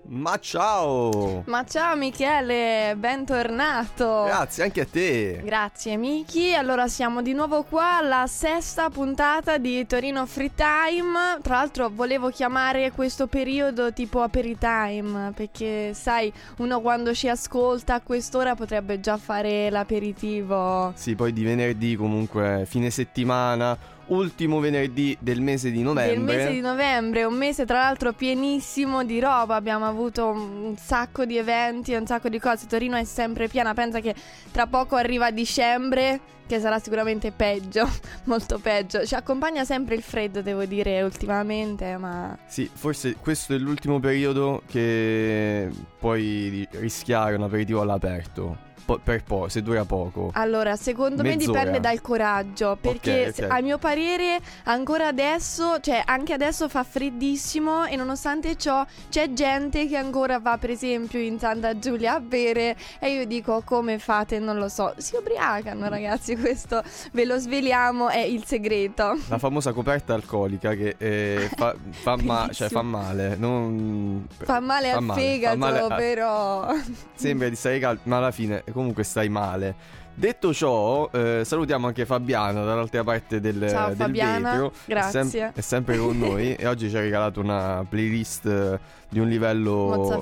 Ma ciao! Ma ciao Michele, bentornato! Grazie, anche a te! Grazie Miki, allora siamo di nuovo qua alla 6ª puntata di Torino Free Time. Tra l'altro volevo chiamare questo periodo tipo aperitime, perché sai, uno quando ci ascolta a quest'ora potrebbe già fare l'aperitivo. Sì, poi di venerdì comunque fine settimana, ultimo venerdì del mese di novembre. Un mese tra l'altro pienissimo di roba. Abbiamo avuto un sacco di eventi, un sacco di cose. Torino è sempre piena. Pensa che tra poco arriva dicembre, che sarà sicuramente peggio, molto peggio. Ci accompagna sempre il freddo, devo dire, ultimamente, ma... Sì, forse questo è l'ultimo periodo che puoi rischiare un aperitivo all'aperto. Se dura poco. Allora, secondo me dipende dal coraggio, perché okay. A mio parere ancora adesso, cioè anche adesso fa freddissimo, e nonostante ciò c'è gente che ancora va per esempio in Santa Giulia a bere, e io dico: come fate? Non lo so, si ubriacano ragazzi, questo ve lo sveliamo, è il segreto. La famosa coperta alcolica che fa male, non... fa male al fegato, però sembra di stare caldo, ma alla fine comunque stai male. Detto ciò, salutiamo anche Fabiana dall'altra parte del Fabiana, vetro. grazie. È sempre con noi e oggi ci ha regalato una playlist di un livello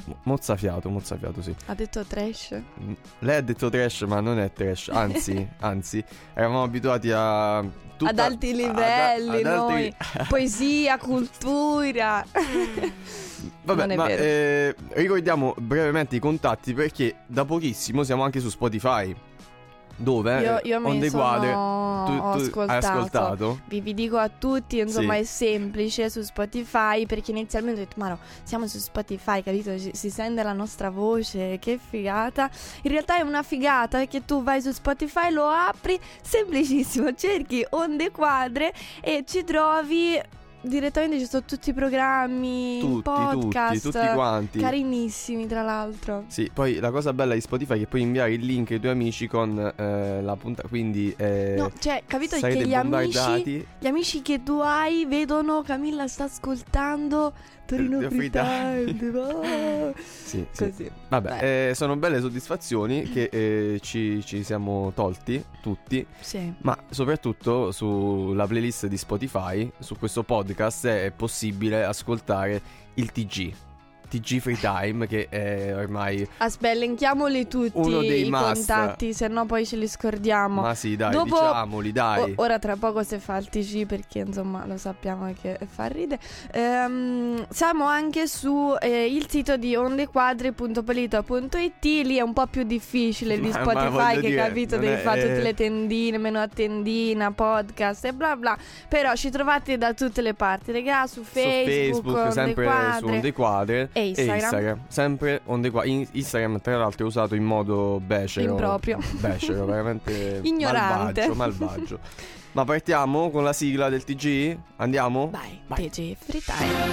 mozzafiato, sì. Ha detto trash? Lei ha detto trash, ma non è trash, anzi eravamo abituati ad alti livelli, noi poesia, cultura. Vabbè, ma ricordiamo brevemente i contatti, perché da pochissimo siamo anche su Spotify, dove io On The Quadre tu hai ascoltato. Vi dico a tutti, insomma, sì. È semplice su Spotify, perché inizialmente ho detto: ma no, siamo su Spotify, capito? Si sente la nostra voce, che figata. In realtà è una figata, perché tu vai su Spotify, lo apri, semplicissimo, cerchi On The Quadre e ci trovi direttamente, ci sono tutti i programmi, podcast, tutti quanti, carinissimi tra l'altro. Sì, poi la cosa bella di Spotify è che puoi inviare il link ai tuoi amici con la puntata, quindi no, cioè, capito che gli amici che tu hai vedono Camilla sta ascoltando Torino Free Time. Sì. Vabbè, sono belle soddisfazioni che ci siamo tolti tutti. Sì. Ma soprattutto sulla playlist di Spotify, su questo podcast, è possibile ascoltare il TG Free Time, che è ormai... Aspetta, elenchiamoli tutti uno dei i contatti, se no poi ce li scordiamo. Ma sì, dai, diciamoli, dai. Ora tra poco si fa il TG, perché insomma lo sappiamo che fa ridere. Siamo anche su il sito di ondequadri.polito.it. Lì è un po' più difficile di Spotify, che capito, devi fare tutte le tendine, meno a tendina, podcast e bla bla. Però ci trovate da tutte le parti, raga, su Facebook sempre su Ondequadre. E Instagram. Sempre On The Quadre. Instagram tra l'altro è usato in modo becero. Improprio. Becero, veramente ignorante. Malvagio. Ma partiamo con la sigla del TG? Andiamo? Vai. TG Free Time.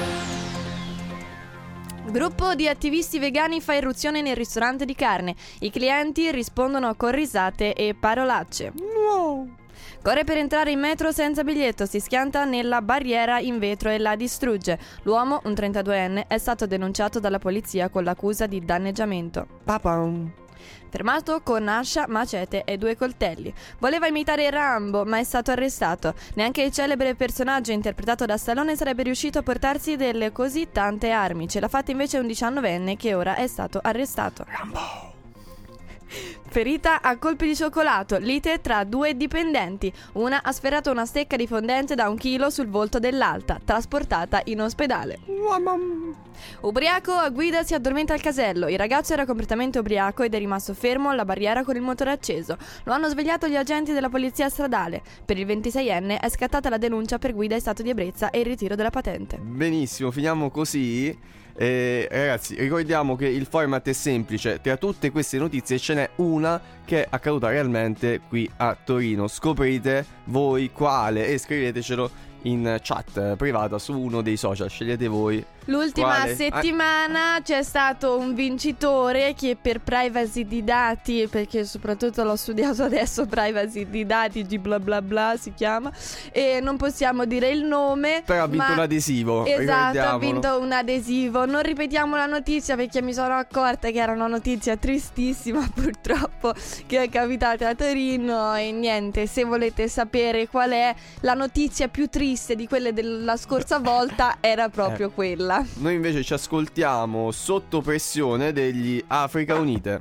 Gruppo di attivisti vegani fa irruzione nel ristorante di carne. I clienti rispondono con risate e parolacce. Wow. Corre per entrare in metro senza biglietto, si schianta nella barriera in vetro e la distrugge. L'uomo, un 32enne, è stato denunciato dalla polizia con l'accusa di danneggiamento. Papam. Fermato con ascia, macete e 2 coltelli. Voleva imitare Rambo, ma è stato arrestato. Neanche il celebre personaggio interpretato da Stallone sarebbe riuscito a portarsi delle così tante armi. Ce l'ha fatta invece un 19enne che ora è stato arrestato. Rambo. Ferita a colpi di cioccolato, lite tra 2 dipendenti. Una ha sferato una stecca di fondente da 1 chilo sul volto dell'altra, trasportata in ospedale. Ubriaco a guida si addormenta al casello. Il ragazzo era completamente ubriaco ed è rimasto fermo alla barriera con il motore acceso. Lo hanno svegliato gli agenti della polizia stradale. Per il 26enne è scattata la denuncia per guida in stato di ebbrezza e il ritiro della patente. Benissimo, finiamo così. Ragazzi, ricordiamo che il format è semplice. Tra tutte queste notizie ce n'è una che è accaduta realmente qui a Torino. Scoprite voi quale e scrivetecelo in chat privata su uno dei social. Scegliete voi L'ultima Quale? settimana c'è stato un vincitore che per privacy di dati, perché soprattutto l'ho studiato adesso, privacy di dati, bla bla bla si chiama, e non possiamo dire il nome. Però ha vinto un adesivo. Esatto, ha vinto un adesivo. Non ripetiamo la notizia perché mi sono accorta che era una notizia tristissima purtroppo che è capitata a Torino. E niente, se volete sapere qual è la notizia più triste di quelle della scorsa volta, era proprio quella. Noi invece ci ascoltiamo Sotto pressione degli Africa Unite.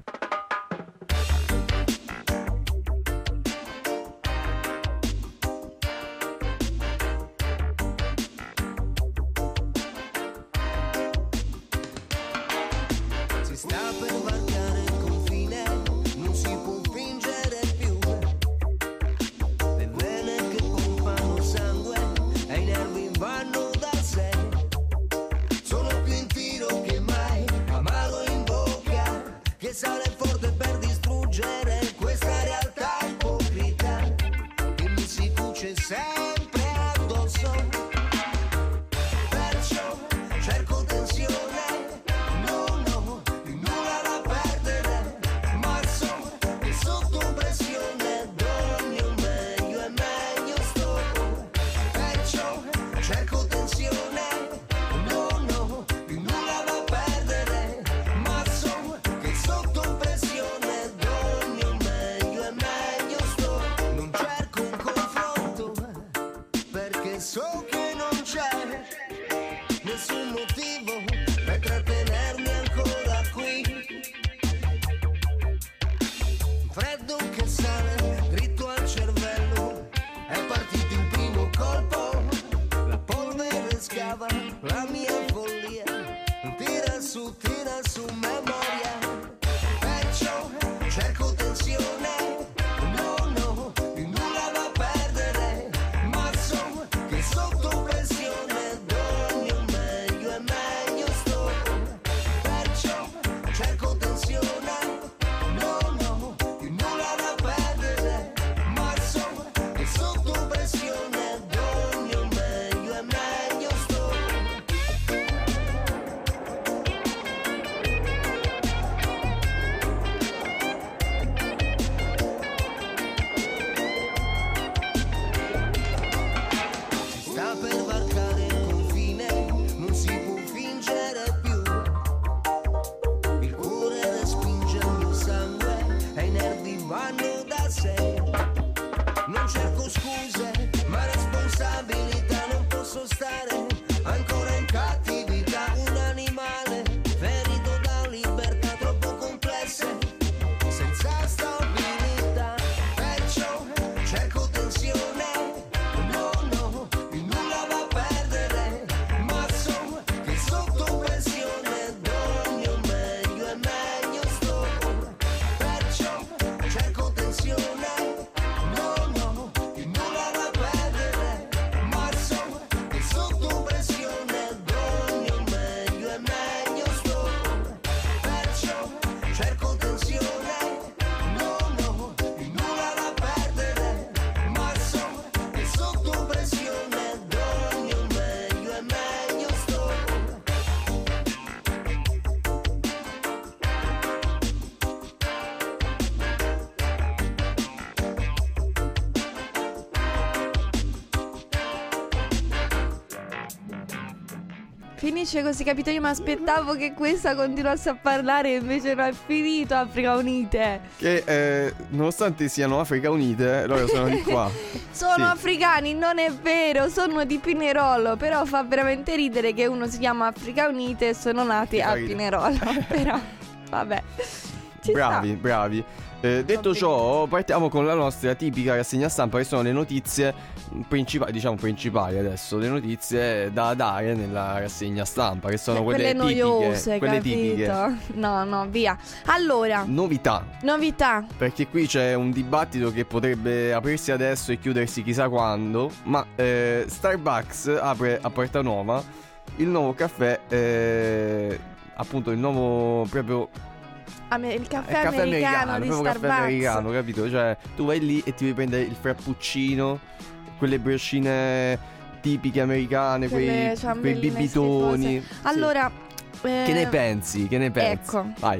Si sta per varcare il confine, non si può fingere più. Le vene che pompano sangue e i nervi vanno da sé. Sono più in tiro che mai, amaro in bocca, che sale forte per distruggere questa realtà ipocrita che mi si cuce sempre addosso. Perciò cerco tensione, no, di nulla da perdere, ma so che sotto pressione do il mio meglio e meglio sto. Perciò cerco tensione, no, di nulla da perdere, ma so che sotto pressione do il mio meglio e meglio sto. Non cerco un confronto, perché so che non c'è nessun motivo per trattenermi ancora qui. Freddo che sale dritto al cervello, è partito il primo colpo, la polvere scava la mia follia, tira su memoria. Perciò cerco tensione, no, di nulla da perdere, ma so che sotto pressione do il mio meglio e meglio sto. Perciò cerco tensione, no, di nulla da perdere, ma so che sotto pressione do il mio meglio e meglio sto. Si sta per varcare il confine, non si può fingere più. Il cuore respinge il mio sangue e i nervi vanno da sé. Non cerco scuse, ma responsabilità, non posso stare ancora in cattività. Un animale ferito da libertà troppo complesse, senza stabilità. Perciò cerco tensione, no, di nulla da perdere, ma so che sotto pressione do il mio meglio e meglio sto. Perciò cerco tensione, no, di nulla da perdere, ma so che sotto pressione do il mio meglio e meglio sto. Perciò cerco tensione, no, di nulla da perdere, ma so che sotto pressione do il mio meglio e meglio sto. Finisce così, capito? Io mi aspettavo che questa continuasse a parlare, invece non è finito. Africa Unite Che nonostante siano Africa Unite, loro sono di qua. sono Sì. africani, non è vero, sono di Pinerolo. Però fa veramente ridere che uno si chiama Africa Unite e sono nati a Ridere. Pinerolo. Però vabbè, ci Bravi. Detto ciò, partiamo con la nostra tipica rassegna stampa, che sono le notizie principali adesso, le notizie da dare nella rassegna stampa, che sono quelle tipiche, noiose, quelle capito? tipiche. No, via. Allora, Novità, perché qui c'è un dibattito che potrebbe aprirsi adesso e chiudersi chissà quando, ma Starbucks apre a Porta Nuova il nuovo caffè, appunto il nuovo proprio il caffè americano di proprio Starbucks. caffè americano, capito? Cioè tu vai lì e ti devi prendere il frappuccino, quelle briochine tipiche americane, quei bibitoni. Allora, che ne pensi? Ecco. Vai.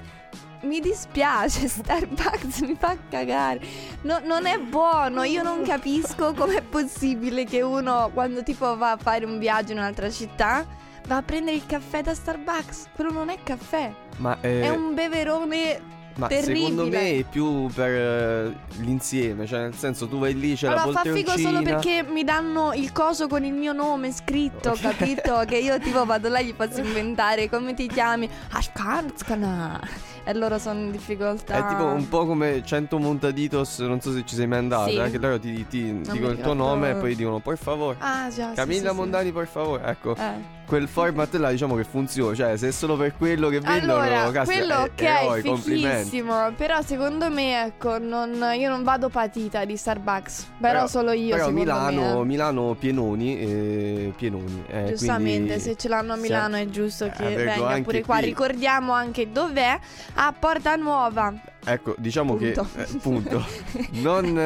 Mi dispiace, Starbucks mi fa cagare. Non è buono. Io non capisco com'è possibile che uno, quando tipo va a fare un viaggio in un'altra città, va a prendere il caffè da Starbucks. Quello non è caffè. È un beverone terribile. Secondo me è più per l'insieme. Cioè nel senso, tu vai lì, c'è la poltroncina. Fa figo solo perché mi danno il coso con il mio nome scritto, capito? Che io tipo vado là e gli posso inventare come ti chiami. Ashkanskana. E loro sono in difficoltà. È tipo un po' come 100 Montaditos. Non so se ci sei mai andato. Sì. Che loro ti dicono il tuo nome e poi dicono por favor. Ah già, Camilla sì, Mondani, por favor. Ecco, quel format là diciamo che funziona. Cioè se è solo per quello che vendono, allora, quello eroi, è fighissimo. Però secondo me, ecco, io non vado patita di Starbucks. Però solo io, però secondo Milano pienoni. Giustamente, quindi se ce l'hanno a Milano è giusto che venga pure qua. Qui. Ricordiamo anche dov'è. A Porta Nuova. Ecco, diciamo punto. Punto. Non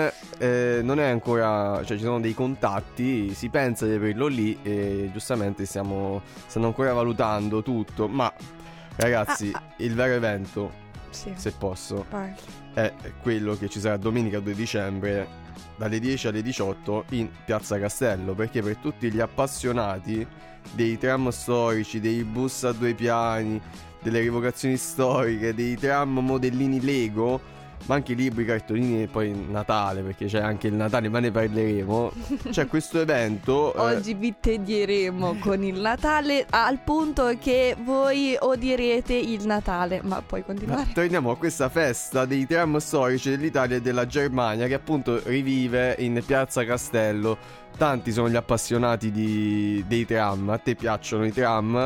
è ancora, cioè ci sono dei contatti, si pensa di aprirlo lì e giustamente stanno ancora valutando tutto, ma ragazzi, il vero evento, se posso, è quello che ci sarà domenica 2 dicembre dalle 10 alle 18 in Piazza Castello, perché per tutti gli appassionati dei tram storici, dei bus a 2 piani, delle rievocazioni storiche, dei tram modellini Lego, ma anche libri, cartolini e poi Natale, perché c'è anche il Natale, ma ne parleremo. C'è questo evento. Oggi vi tedieremo con il Natale al punto che voi odierete il Natale. Ma puoi continuare. Torniamo a questa festa dei tram storici dell'Italia e della Germania, che appunto rivive in Piazza Castello. Tanti sono gli appassionati dei tram. A te piacciono i tram?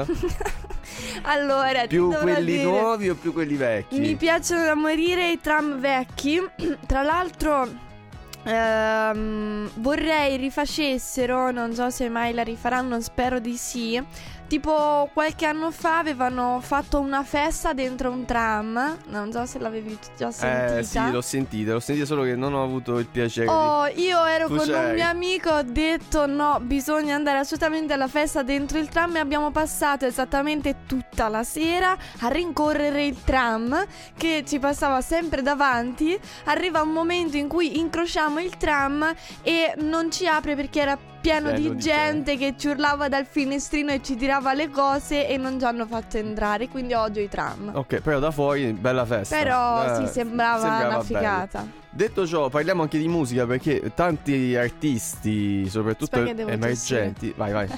Allora, più quelli nuovi o più quelli vecchi? Mi piacciono da morire i tram vecchi. Tra l'altro vorrei rifacessero, non so se mai la rifaranno, spero di sì. Tipo qualche anno fa avevano fatto una festa dentro un tram. Non so se l'avevi già sentita. Sì, l'ho sentita solo che non ho avuto il piacere io ero con un mio amico, ho detto no, bisogna andare assolutamente alla festa dentro il tram. E abbiamo passato esattamente tutta la sera a rincorrere il tram che ci passava sempre davanti. Arriva un momento in cui incrociamo il tram e non ci apre perché era pieno di gente che ci urlava dal finestrino e ci tirava le cose e non ci hanno fatto entrare, quindi odio i tram. Ok, però da fuori bella festa. Però sì, sembrava una figata. Bello. Detto ciò, parliamo anche di musica, perché tanti artisti, soprattutto emergenti. Vai.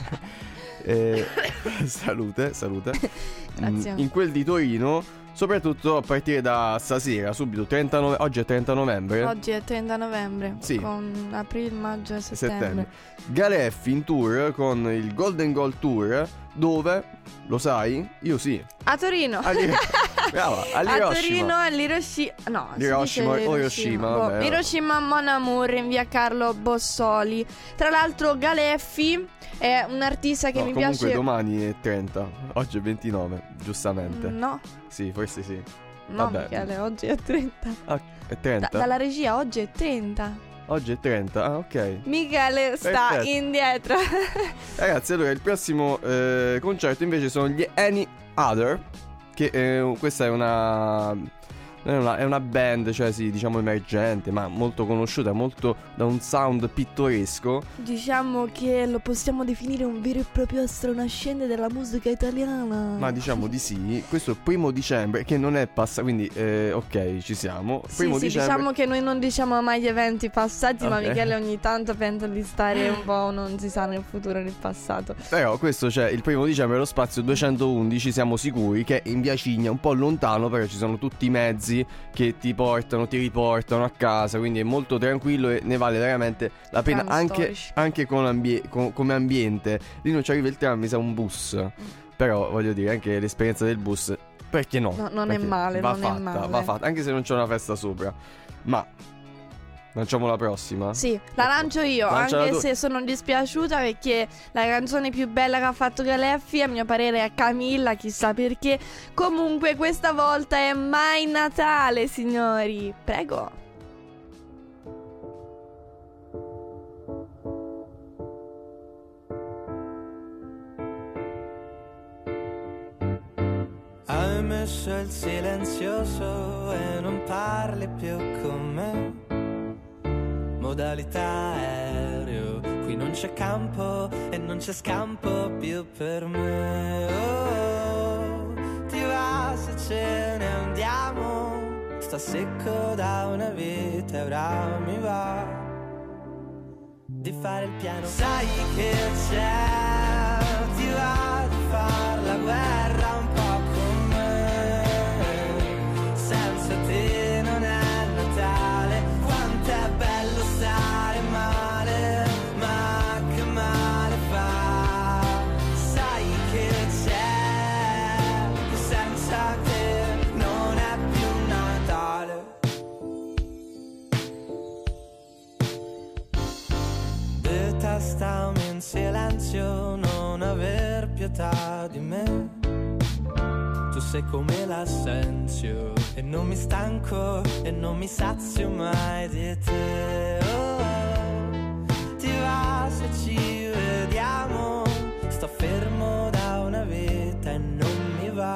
Salute. Grazie. In quel di Torino, soprattutto a partire da stasera, subito, oggi è 30 novembre. Oggi è 30 novembre, sì. Con aprile, maggio e settembre. Galeffi in tour con il Golden Goal Tour. Dove? Lo sai? Io sì. A Torino. Brava, all'Hiroshima. A Torino, all'Hiroshima. No, Hiroshima. Hiroshima Mon Amour in via Carlo Bossoli. Tra l'altro Galeffi è un artista che mi piace. Comunque domani è 30, oggi è 29, giustamente. No. Sì, forse sì. No, vabbè. Michele, oggi è 30. Ah, è 30? Dalla regia oggi è 30. Oggi è 30, ok. Michele sta indietro. Ragazzi, allora il prossimo concerto invece sono gli Any Other, che questa è una band, cioè sì, diciamo emergente, ma molto conosciuta, molto da un sound pittoresco. Diciamo che lo possiamo definire un vero e proprio astronascente della musica italiana. Ma diciamo di sì. Questo è il 1 dicembre, che non è passato, quindi ok, ci siamo. Sì, diciamo che noi non diciamo mai gli eventi passati, okay. Ma Michele ogni tanto pensa di stare un po', non si sa, nel futuro e nel passato. Però questo c'è il 1 dicembre, lo spazio 211, siamo sicuri che è in via Cigna, un po' lontano, però ci sono tutti i mezzi che ti riportano a casa, quindi è molto tranquillo e ne vale veramente la pena, anche come ambiente. Lì non ci arriva il tram, mi sa un bus, però voglio dire, anche l'esperienza del bus, perché no? Non è male, va fatta, anche se non c'è una festa sopra. Ma lanciamo la prossima? Sì, la lancio io, anche se sono dispiaciuta perché la canzone più bella che ha fatto Galeffi, a mio parere, è Camilla, chissà perché. Comunque questa volta è Mai Natale, signori. Prego. Hai messo il silenzioso e non parli più con me. Modalità aereo, qui non c'è campo e non c'è scampo più per me. Oh, ti va se ce ne andiamo? Sto secco da una vita e ora mi va di fare il piano. Sai che c'è, ti va di far la guerra un po' con me. Senza te non è Natale, quanto è bello stare male, ma che male fa. Sai che c'è, che senza te non è più Natale. Detestami in silenzio, non aver pietà di me. Tu sei come l'assenzio e non mi stanco e non mi sazio mai di te. Oh, ti va se ci vediamo? Sto fermo da una vita e non mi va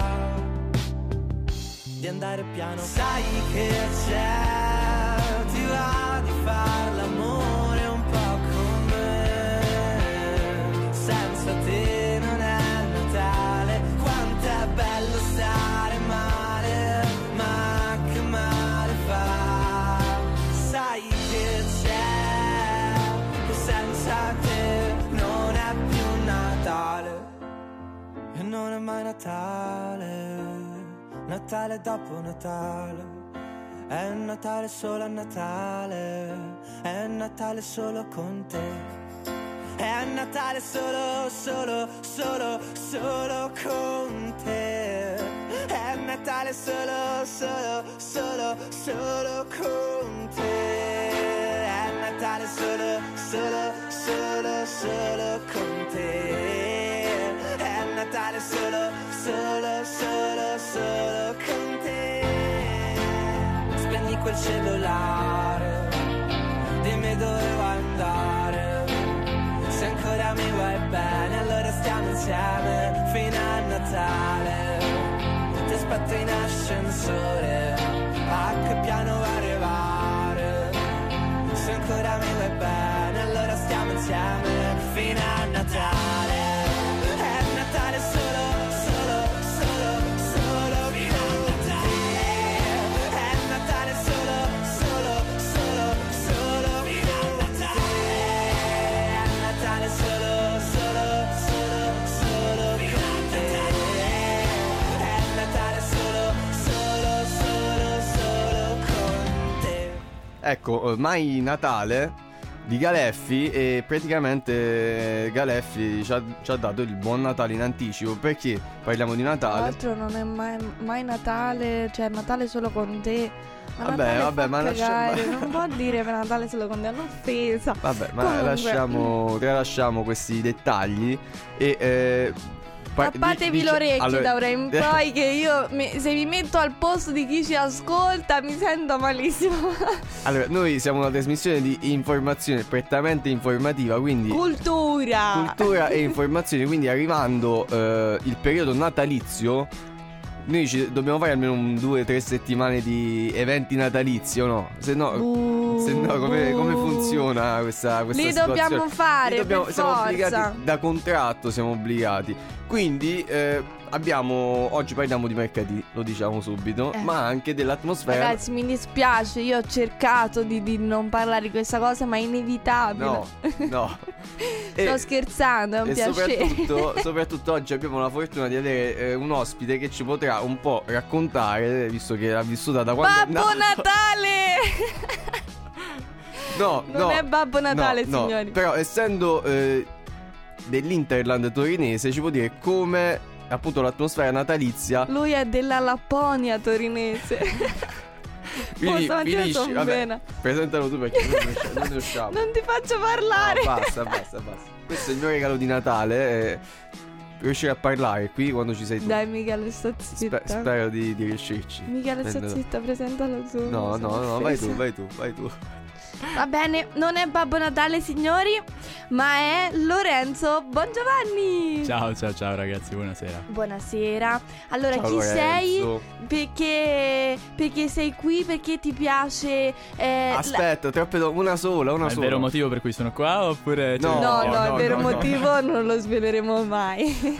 di andare piano. Sai che c'è, ti va di far l'amore un po' con me. Senza te non è Natale, quanto è bello stare male, ma che male fa. Sai che c'è, che senza te non è più Natale. E non è mai Natale, Natale dopo Natale. È Natale solo a Natale, è Natale solo con te. È Natale solo, solo, solo, solo con te. È Natale solo, solo, solo, solo con te. È Natale solo, solo, solo, solo con te. È Natale solo, solo, solo, solo con te. Spegni quel cellulare, dimmi dove vuoi andare. Se ancora mi vuoi bene, allora stiamo insieme fino a Natale. Ti aspetto in ascensore, a che piano vuoi arrivare? Se ancora mi vuoi bene, allora stiamo insieme fino a Natale. È Natale solo, solo, solo, solo con te. È Natale solo, solo, solo, solo con te. È Natale solo, solo, solo, solo con te. È Natale solo, solo, solo, solo con te. Ecco, mai Natale di Galeffi, e praticamente Galeffi ci ha dato il buon Natale in anticipo, perché parliamo di Tra Natale. l'altro non è mai Natale, cioè Natale solo con te. Ma Vabbè, ma non può dire per Natale solo con te, è un'offesa. Vabbè, ma Comunque. tralasciamo questi dettagli e tappatevi le orecchie da ora in poi, che io se mi metto al posto di chi ci ascolta mi sento malissimo. Allora, noi siamo una trasmissione di informazione prettamente informativa, quindi cultura e informazione, quindi arrivando il periodo natalizio noi dobbiamo fare almeno 2 o 3 settimane di eventi natalizi, o no? Se no come funziona questa Li situazione? dobbiamo fare, siamo forza. obbligati da contratto, siamo obbligati. Quindi oggi parliamo di mercatini, lo diciamo subito, ma anche dell'atmosfera. Ragazzi, mi dispiace, io ho cercato di non parlare di questa cosa, ma è inevitabile. No. Sto scherzando, è un piacere. Soprattutto oggi abbiamo la fortuna di avere un ospite che ci potrà un po' raccontare, visto che l'ha vissuta da quando Babbo Natale! Non è Babbo Natale, signori. Però essendo dell'Interland torinese ci può dire come appunto l'atmosfera natalizia. Lui è della Lapponia torinese. Quindi finisci, vabbè, presentalo tu perché non ne usciamo. Non ti faccio parlare. No, basta. Questo è il mio regalo di Natale, riuscire a parlare qui quando ci sei tu. Dai Michele, sto zitta. Spero di riuscirci. Michele, sto zitta, presentalo tu. No, vai tu. Va bene, non è Babbo Natale, signori, ma è Lorenzo Bongiovanni. Ciao ragazzi, buonasera. Buonasera. Allora, Ciao, chi Lorenzo. sei? Perché sei qui? Perché ti piace? Aspetta, una sola. È il vero motivo per cui sono qua oppure... No, No, il vero motivo non lo sveleremo mai.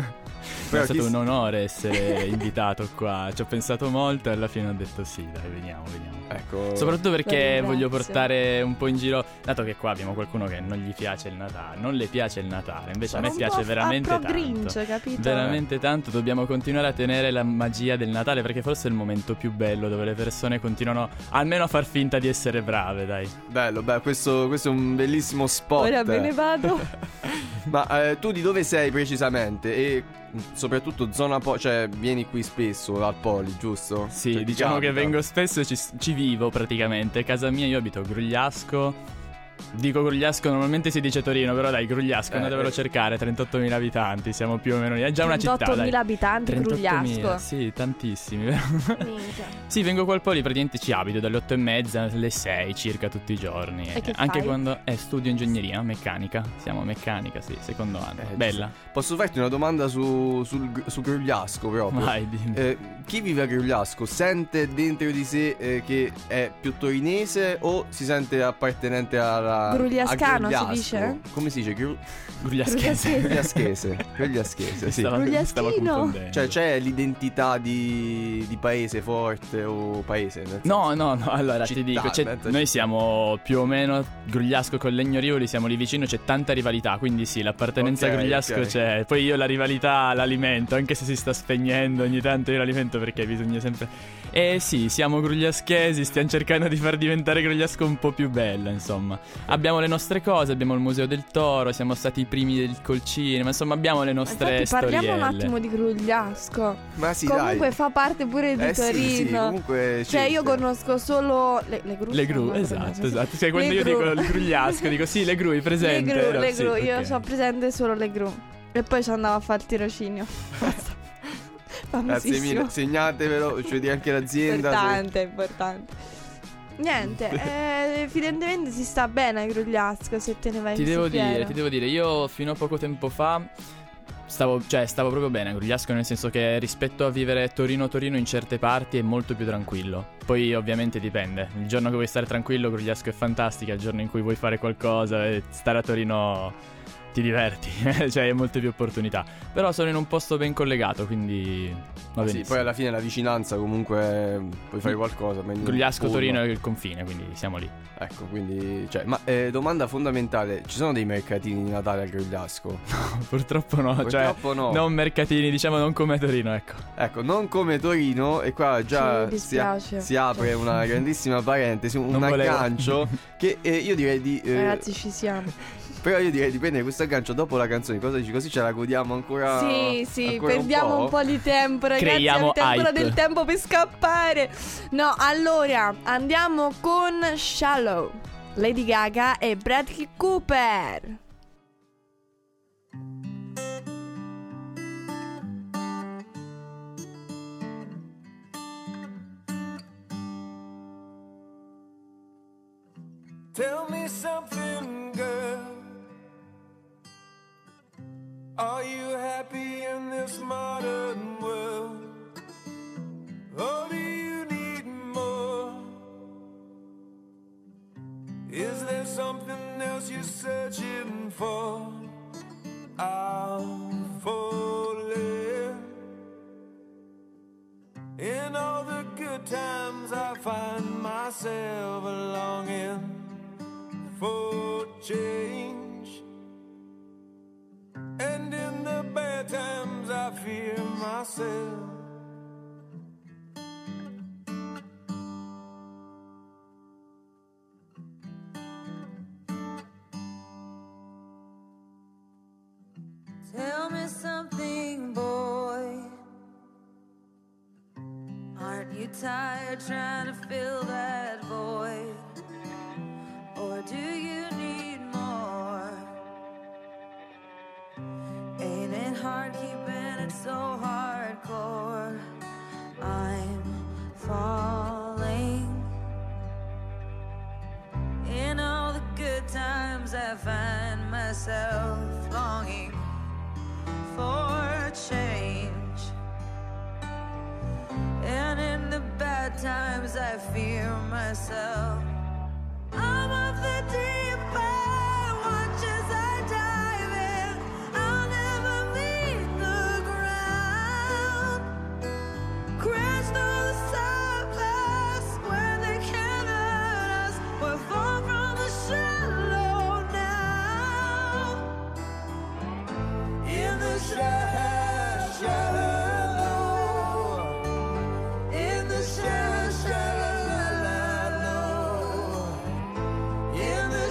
È stato un onore essere invitato qua. Ci ho pensato molto e alla fine ho detto sì, dai, veniamo. Ecco. Soprattutto perché Ringrazio. voglio portare un po' in giro, dato che qua abbiamo qualcuno che non gli piace il Natale, non le piace il Natale, invece a me piace veramente tanto. Grinch, capito? Veramente tanto, dobbiamo continuare a tenere la magia del Natale, perché forse è il momento più bello dove le persone continuano almeno a far finta di essere brave, dai. Bello, questo è un bellissimo spot. Ora me ne vado. Ma tu di dove sei precisamente? E soprattutto zona cioè vieni qui spesso al Poli, giusto? Sì, Cioè, ti diciamo che capita? vengo spesso e ci vivo praticamente. Casa mia, io abito a Grugliasco. Dico Grugliasco, normalmente si dice Torino, però dai, Grugliasco, andatevelo a cercare, 38.000 abitanti, siamo più o meno lì. È già una città, dai. 38.000 abitanti, 38.000, Grugliasco. sì, tantissimi, vero? Minchia. Sì, vengo qua al Poli, praticamente ci abito dalle 8:30 alle 6 circa tutti i giorni. E che anche fai? quando studio ingegneria, meccanica. Siamo meccanica, sì, secondo anno. Bella. Posso farti una domanda su Grugliasco proprio? Vai, dimmi. Chi vive a Grugliasco sente dentro di sé che è più torinese o si sente appartenente alla Grugliascano a Grugliasco? si dice? Come si dice? Grugliaschese. Grugliaschese, sì. Stavo Grugliaschino. confondendo. Cioè c'è l'identità di paese forte o paese? nel senso- No, allora Città, ti dico, mezza noi città. siamo più o meno Grugliasco con Legno Rivoli, siamo lì vicino, c'è tanta rivalità, quindi sì, l'appartenenza Ok, a Grugliasco ok. c'è. Poi io la rivalità l'alimento, anche se si sta spegnendo ogni tanto io l'alimento perché bisogna sempre... sì, siamo grugliaschesi, stiamo cercando di far diventare Grugliasco un po' più bella, insomma. Abbiamo le nostre cose, abbiamo il Museo del Toro, siamo stati i primi col cinema, insomma abbiamo le nostre Infatti parliamo un storielle. attimo di Grugliasco. Ma sì, Comunque dai. fa parte pure di Torino. Sì, comunque Cioè io c'entra. conosco solo le gru. Le gru, no, esatto. Cioè, quando Le io gru. dico il Grugliasco, dico sì, le gru, hai presente? Le gru, No, le sì, gru. Io ok. so presente solo le gru. E poi ci andavo a fare il tirocinio. Basta. Grazie mille, Famosissimo. segnatevelo, ci vedi anche l'azienda. Importante. Niente, evidentemente si sta bene a Grugliasco se te ne vai Ti in devo fiera. dire, io fino a poco tempo fa stavo proprio bene a Grugliasco, nel senso che rispetto a vivere Torino in certe parti è molto più tranquillo. Poi ovviamente dipende, il giorno che vuoi stare tranquillo Grugliasco è fantastica, il giorno in cui vuoi fare qualcosa e stare a Torino ti diverti, cioè hai molte più opportunità. Però sono in un posto ben collegato, quindi va Sì, benissimo. poi alla fine la vicinanza comunque puoi fare qualcosa. prendi un Grugliasco pullman. Torino è il confine, quindi siamo lì. Ecco, quindi cioè, ma domanda fondamentale, ci sono dei mercatini di Natale a Grugliasco? Purtroppo no, Purtroppo no. non mercatini, diciamo non come a Torino, ecco. Ecco, non come Torino, e qua già Ci dispiace. si apre una grandissima parentesi, un Non volevo. aggancio che io direi di Ragazzi, ci siamo. però io direi di prendere questo aggancio dopo la canzone, cosa dici? Così ce la godiamo ancora. Sì, ancora perdiamo un po' di tempo, ragazzi. Creiamo Avete ancora hype. del tempo per scappare. No, allora andiamo con Shallow, Lady Gaga e Bradley Cooper. Tell me something, girl. Are you happy in this modern world? Or do you need more? Is there something else you're searching for? I'm falling. In all the good times I find myself longing for change, and in the bad times I fear myself. Tell me something, boy. Aren't you tired trying to fill that void? Or do you need more? Ain't it hard keeping it so hardcore? I'm falling. times I fear myself. I'm of the deep end, watch as I dive in. I'll never meet the ground. Crash through the surface where they can't hurt us. We're far from the shallow now. In the shallow. In the shallow. In the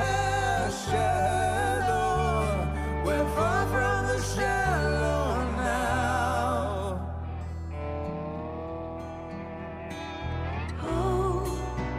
shallow. We're far from the shallow now. Oh,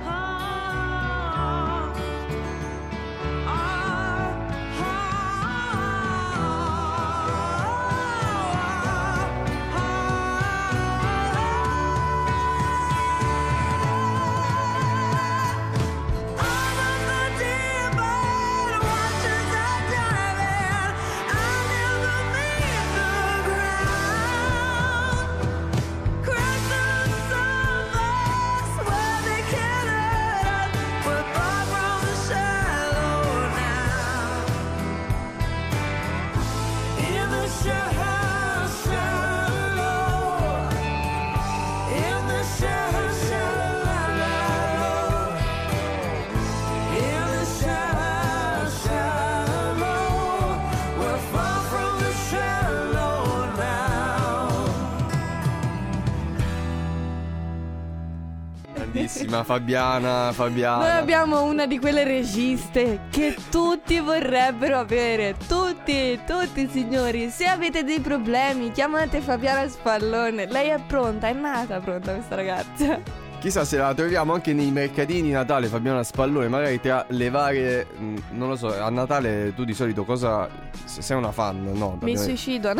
Grandissima Fabiana. Noi abbiamo una di quelle registe che tutti vorrebbero avere. Tutti signori. Se avete dei problemi, chiamate Fabiana Spallone. Lei è pronta, è nata pronta questa ragazza. Chissà se la troviamo anche nei mercatini di Natale, Fabiana Spallone. Magari tra le varie, non lo so, a Natale tu di solito cosa... Sei una fan, no? Mi suicido.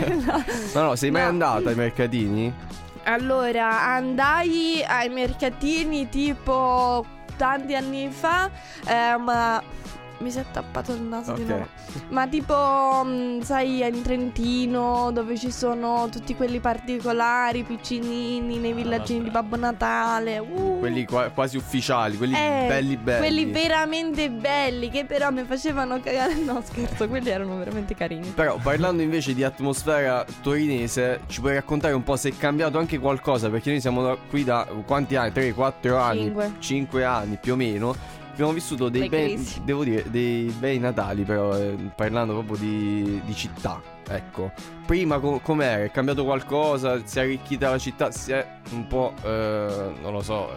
No, sei mai andata ai mercatini? Allora, andai ai mercatini tipo tanti anni fa, ma mi si è tappato il naso di nuovo. Ma tipo, sai, in Trentino, dove ci sono tutti quelli particolari, piccinini, nei villaggini di Babbo Natale. Quelli quasi ufficiali, quelli belli. Quelli veramente belli, che però mi facevano cagare. No, scherzo, quelli erano veramente carini. Però, parlando invece di atmosfera torinese, ci puoi raccontare un po' se è cambiato anche qualcosa? Perché noi siamo qui da quanti anni? 3-4 anni? 5 anni più o meno. Abbiamo vissuto dei bei Natali, però parlando proprio di città, ecco. Prima com'era? È cambiato qualcosa? Si è arricchita la città? Si è un po'... non lo so.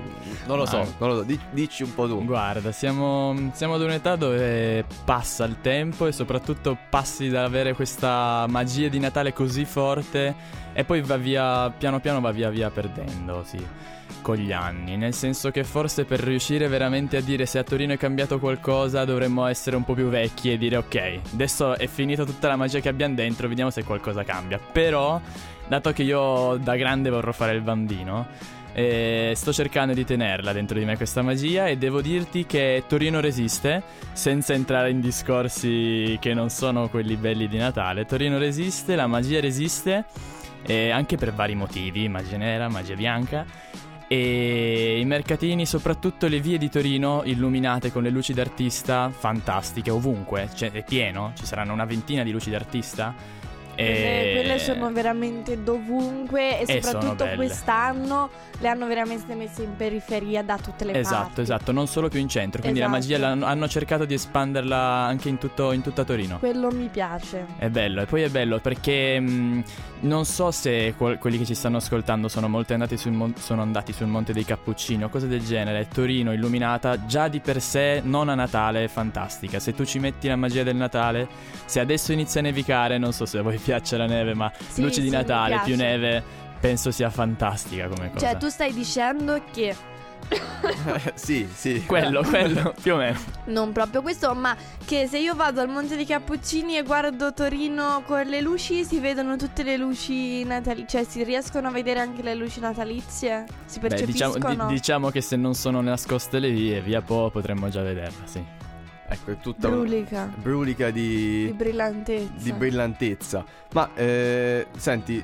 Dici un po' tu. Guarda, siamo ad un'età dove passa il tempo e soprattutto passi da avere questa magia di Natale così forte e poi va via, piano piano va via perdendo, sì, con gli anni. Nel senso che forse per riuscire veramente a dire se a Torino è cambiato qualcosa dovremmo essere un po' più vecchi e dire ok, adesso è finita tutta la magia che abbiamo dentro, vediamo se qualcosa cambia. Però, dato che io da grande vorrò fare il bambino, sto cercando di tenerla dentro di me questa magia e devo dirti che Torino resiste, senza entrare in discorsi che non sono quelli belli di Natale. Torino resiste, la magia resiste, anche per vari motivi, magia nera, magia bianca. E i mercatini, soprattutto le vie di Torino illuminate con le luci d'artista, fantastiche ovunque, cioè è pieno, ci saranno una ventina di luci d'artista. Quelle sono veramente dovunque e soprattutto quest'anno le hanno veramente messe in periferia da tutte le parti. Esatto, non solo più in centro, quindi la magia hanno cercato di espanderla anche in tutta Torino. Quello mi piace. È bello, e poi è bello perché non so se quelli che ci stanno ascoltando sono andati sul Monte dei Cappuccini o cose del genere. Torino illuminata già di per sé, non a Natale, è fantastica. Se tu ci metti la magia del Natale, se adesso inizia a nevicare, non so se a voi piace la neve, ma luci di Natale più neve penso sia fantastica come cosa. Cioè tu stai dicendo che sì, quello più o meno. Non proprio questo, ma che se io vado al Monte dei Cappuccini e guardo Torino con le luci, si vedono tutte le luci natalizie, cioè si riescono a vedere anche le luci natalizie? Si percepiscono? Diciamo che se non sono nascoste le vie, via Po potremmo già vederla, sì. Ecco, è tutta brulica di brillantezza. Ma senti,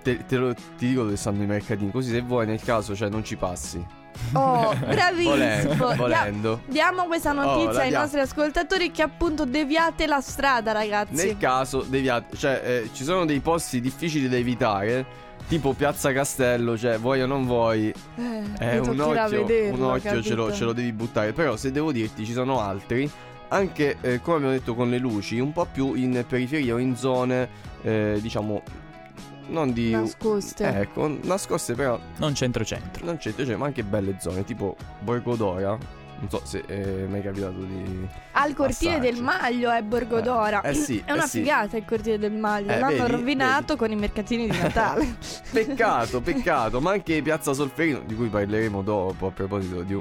ti dico dove stanno i mercatini, così se vuoi nel caso, cioè, non ci passi. Oh, bravissimo. Volendo. Diamo questa notizia ai diamo. nostri ascoltatori che appunto deviate la strada, ragazzi. Nel caso deviate, cioè ci sono dei posti difficili da evitare, tipo Piazza Castello, cioè vuoi o non vuoi, un occhio ce lo devi buttare. Però se devo dirti ci sono altri, anche come abbiamo detto con le luci, un po' più in periferia o in zone diciamo non di nascoste. Ecco, nascoste però Non centro. non c'è, ma anche belle zone, tipo Borgodora. Non so se è mai capitato di Al cortile passarci. del Maglio è Borgodora. Sì, è una sì. figata il cortile del Maglio. L'hanno vedi, rovinato con i mercatini di Natale. Peccato, ma anche Piazza Solferino, di cui parleremo dopo a proposito di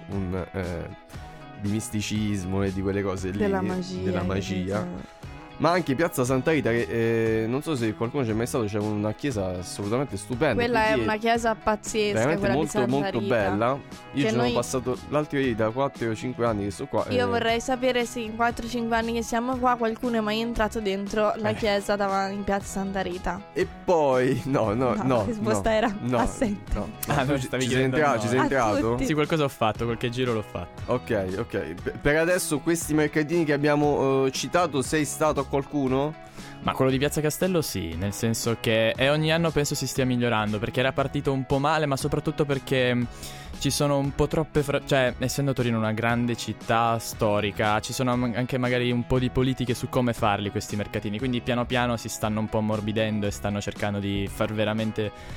di misticismo e di quelle cose lì, Della magia. Ma anche Piazza Santa Rita, che non so se qualcuno c'è mai stato, c'è una chiesa assolutamente stupenda. Quella è perché una chiesa pazzesca, veramente quella di molto Santa molto Rita. bella. Io Che ci sono noi- passato l'altro ieri da 4 o 5 anni che sto qua. Io vorrei sapere se in 4-5 anni che siamo qua qualcuno è mai entrato dentro la chiesa davanti in Piazza Santa Rita. E poi no, la risposta era assente. no. Ah, Tu no, stavi ci sei chiedendo entrato? no. Ci sei A entrato? tutti. Sì, qualcosa ho fatto, qualche giro l'ho fatto. Ok. Per adesso questi mercatini che abbiamo citato, sei stato a qualcuno? Ma quello di Piazza Castello sì, nel senso che ogni anno penso si stia migliorando, perché era partito un po' male, ma soprattutto perché ci sono un po' troppe cioè, essendo Torino una grande città storica, ci sono anche magari un po' di politiche su come farli questi mercatini, quindi piano piano si stanno un po' ammorbidendo e stanno cercando di far veramente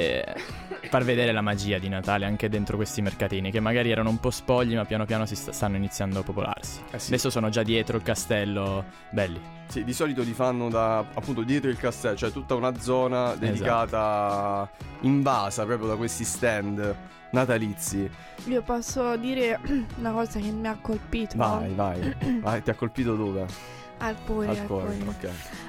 far vedere la magia di Natale anche dentro questi mercatini, che magari erano un po' spogli, ma piano piano stanno iniziando a popolarsi. Sì. Adesso sono già dietro il castello, belli. Sì, di solito li fanno appunto dietro il castello, cioè tutta una zona dedicata, invasa proprio da questi stand natalizi. Io posso dire una cosa che mi ha colpito. Vai, ti ha colpito dove? Al cuore. Ok.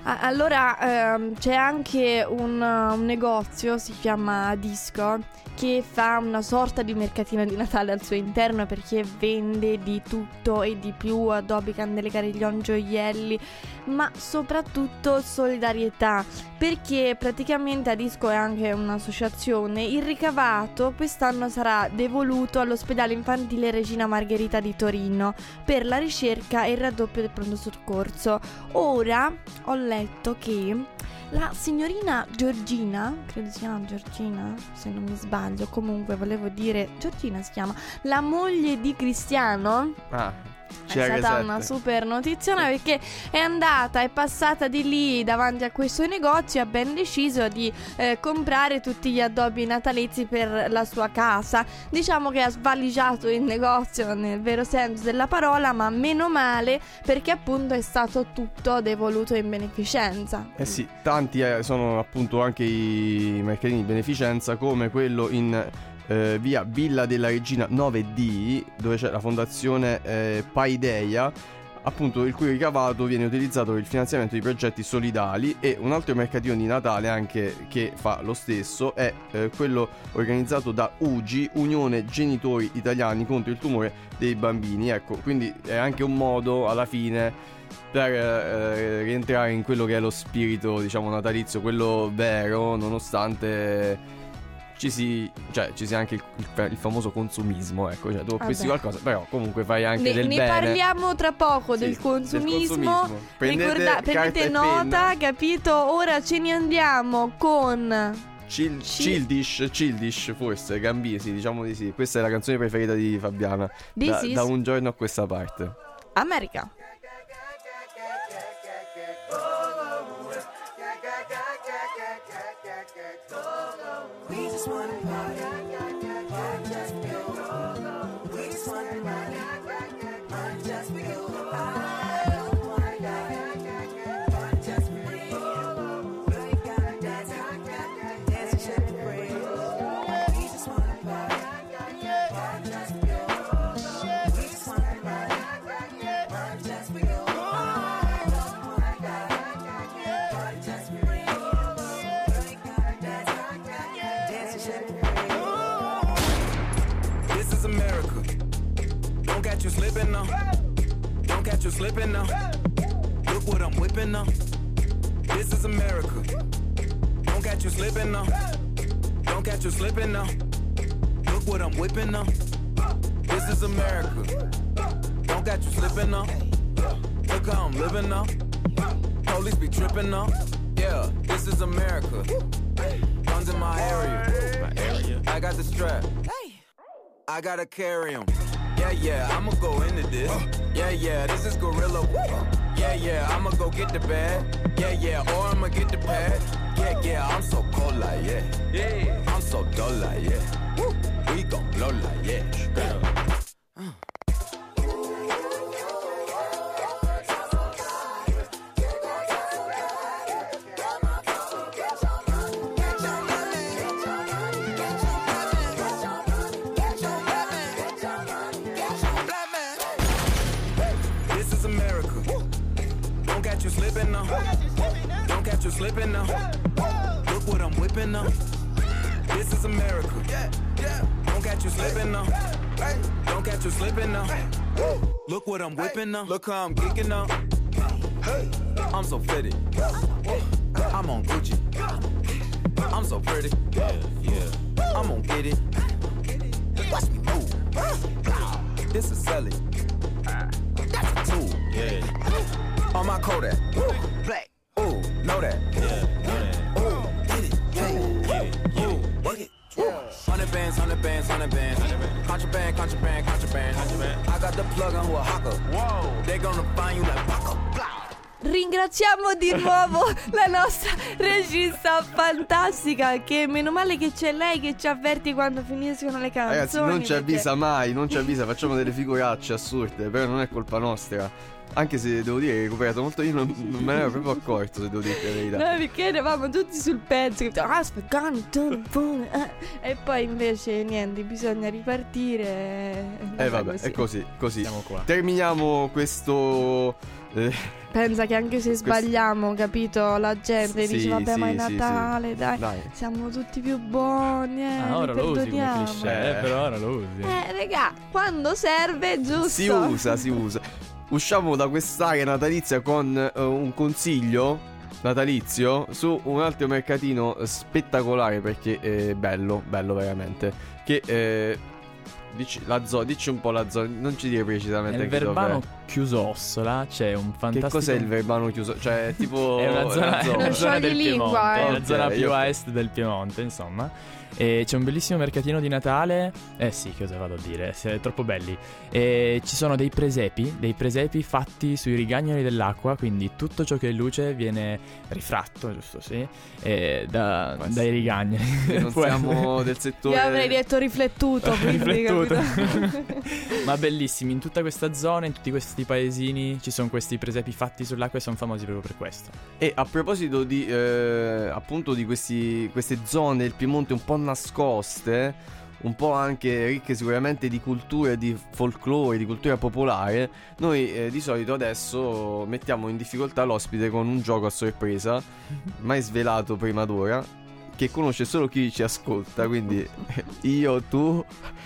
Allora c'è anche un negozio, si chiama Disco, che fa una sorta di mercatino di Natale al suo interno, perché vende di tutto e di più: addobbi, candele, cariglioni, gioielli, ma soprattutto solidarietà, perché praticamente a Disco è anche un'associazione. Il ricavato quest'anno sarà devoluto all'ospedale infantile Regina Margherita di Torino per la ricerca e il raddoppio del pronto soccorso. Ora ho letto che la signorina Giorgina, credo si chiama Giorgina, se non mi sbaglio, comunque volevo dire Giorgina si chiama, la moglie di Cristiano, è stata una super notiziona, perché è passata di lì davanti a questo negozio e ha ben deciso di comprare tutti gli addobbi natalizi per la sua casa. Diciamo che ha svaligiato il negozio nel vero senso della parola, ma meno male, perché appunto è stato tutto devoluto in beneficenza. Eh sì, tanti sono appunto anche i mercatini di beneficenza, come quello in via Villa della Regina 9D, dove c'è la fondazione Paideia, appunto il cui ricavato viene utilizzato per il finanziamento di progetti solidali. E un altro mercatino di Natale anche che fa lo stesso è quello organizzato da UGI, Unione Genitori Italiani contro il tumore dei bambini. Ecco, quindi è anche un modo alla fine per rientrare in quello che è lo spirito, diciamo, natalizio, quello vero, nonostante ci sia anche il famoso consumismo, ecco, cioè tu acquisti qualcosa, però comunque fai anche del ne bene. parliamo tra poco del consumismo. Prendete nota, capito? Ora ce ne andiamo con Chill Dish, forse Gambini, sì, diciamo di sì. Questa è la canzone preferita di Fabiana da un giorno a questa parte. America. We just wanna party, party just for you. We just wanna party just for you. I don't wanna die, party just for me. Girl, you gotta dance and shake the praise. We just wanna party just for you. We just wanna party just for you. I don't wanna die, party just for me. Girl, you gotta dance and shake the praise. This is America. Don't catch you slipping now. Don't catch you slipping now. Look what I'm whipping now. This is America. Don't catch catch you slipping now. Don't catch you slipping now. Look what I'm whipping now. This is America. Don't catch you slipping now. Look how I'm living now. Police be tripping now. Yeah, this is America. Guns in my area. I got the strap. I gotta carry 'em. Yeah, I'ma go into this. Yeah, this is gorilla. Yeah, I'ma go get the bag. Yeah, or I'ma get the pad. Yeah, I'm so cold like yeah. I'm so dull like yeah. We gon' blow like yeah. This is America. Don't catch you slipping now. Don't catch you slipping now. Look what I'm whipping now. This is America. Don't catch you slipping now. Don't catch you slipping now. Look what I'm whipping now. Look how I'm geeking now. I'm so fitted. I'm on Gucci. I'm so pretty. Yeah. I'm gonna get it. Watch me move. This is Sally. That's a tool. Yeah. On my Kodak. Black. Ooh, know that. Yeah, know that. Ooh, get it. Hey. Ooh, work it. 100 bands, 100 bands, 100 bands. Contraband. I got the plug on who a hawker. Whoa. They gonna find you like Paco. Ringraziamo di nuovo la nostra regista fantastica, che meno male che c'è lei che ci avverti quando finiscono le canzoni. Ragazzi, non ci avvisa mai, non ci avvisa, facciamo delle figuracce assurde, però non è colpa nostra. Anche se devo dire che hai recuperato molto, io non me ne ero proprio accorto, se devo dire la verità. No, perché eravamo tutti sul pezzo, e poi invece niente, bisogna ripartire. Vabbè, è così. Siamo qua. Terminiamo questo... Pensa che anche se sbagliamo, capito, la gente dice vabbè, ma è Natale, sì. dai, siamo tutti più buoni, ora lo usi come cliché, però ora lo usi. Regà, quando serve, giusto? Si usa. Usciamo da quest'area natalizia con un consiglio natalizio su un altro mercatino spettacolare, perché è bello veramente. Che dici un po' la zona, non ci dire precisamente. Nel Verbano Chiusossola c'è un fantastico. Che cos'è il Verbano Chiuso? Cioè, tipo è una zona del Piemonte, è la zona più a est del Piemonte, insomma. E c'è un bellissimo mercatino di Natale. Sì, cosa vado a dire? Siete troppo belli. E ci sono dei presepi fatti sui rigagnoli dell'acqua, quindi tutto ciò che è luce viene rifratto, giusto? Sì. Dai rigagnoli. Non siamo del settore. Io avrei detto riflettuto. Riflettuto. Ma bellissimi, in tutta questa zona, in tutti questi paesini ci sono questi presepi fatti sull'acqua e sono famosi proprio per questo. E a proposito di appunto di queste zone del Piemonte un po' nascoste, un po' anche ricche sicuramente di cultura, di folklore, di cultura popolare, noi di solito adesso mettiamo in difficoltà l'ospite con un gioco a sorpresa, mai svelato prima d'ora, che conosce solo chi ci ascolta, quindi io, tu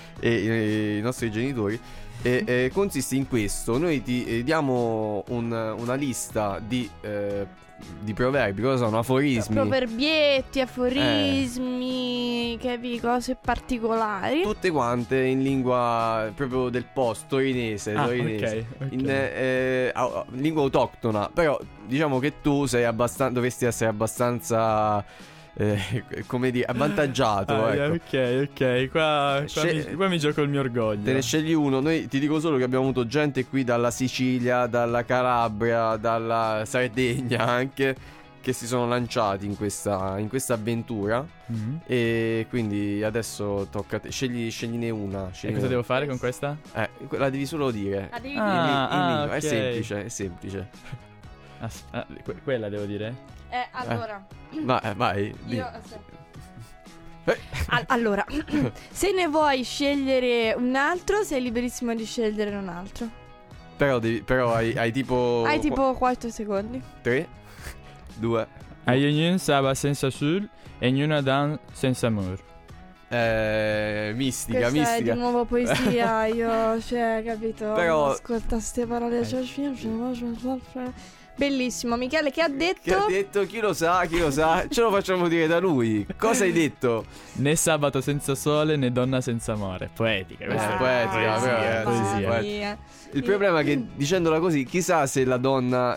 e i nostri genitori. E consiste in questo: noi ti diamo una lista di proverbi, cosa sono? Aforismi, proverbietti, aforismi, cose particolari, tutte quante in lingua proprio del posto, torinese. Okay. In lingua autoctona. Però diciamo che tu dovresti essere abbastanza come dire, avvantaggiato. Ecco. Ok. Qua mi gioco il mio orgoglio. Te ne scegli uno. Noi ti dico solo che abbiamo avuto gente qui dalla Sicilia, dalla Calabria, dalla Sardegna anche, che si sono lanciati in questa avventura. Mm-hmm. E quindi adesso tocca a te. Scegliene una. E cosa devo fare con questa? La devi solo dire. Okay. È semplice. Quella devo dire? Allora vai. Allora, se ne vuoi scegliere un altro, sei liberissimo di scegliere un altro. Però hai tipo... Hai tipo 4 secondi. 3, 2. A ognuno saba senza sul e ognuno dan senza amor. Mistica. Questa è di nuovo poesia. Io, capito? Però ascolta ste parole. Bellissimo. Michele, che ha detto? Che ha detto? Chi lo sa, ce lo facciamo dire da lui. Cosa hai detto? Né sabato senza sole né donna senza amore. Poetica, questa è poetica, poesia. mamma mia. Il problema è che dicendola così, chissà se la donna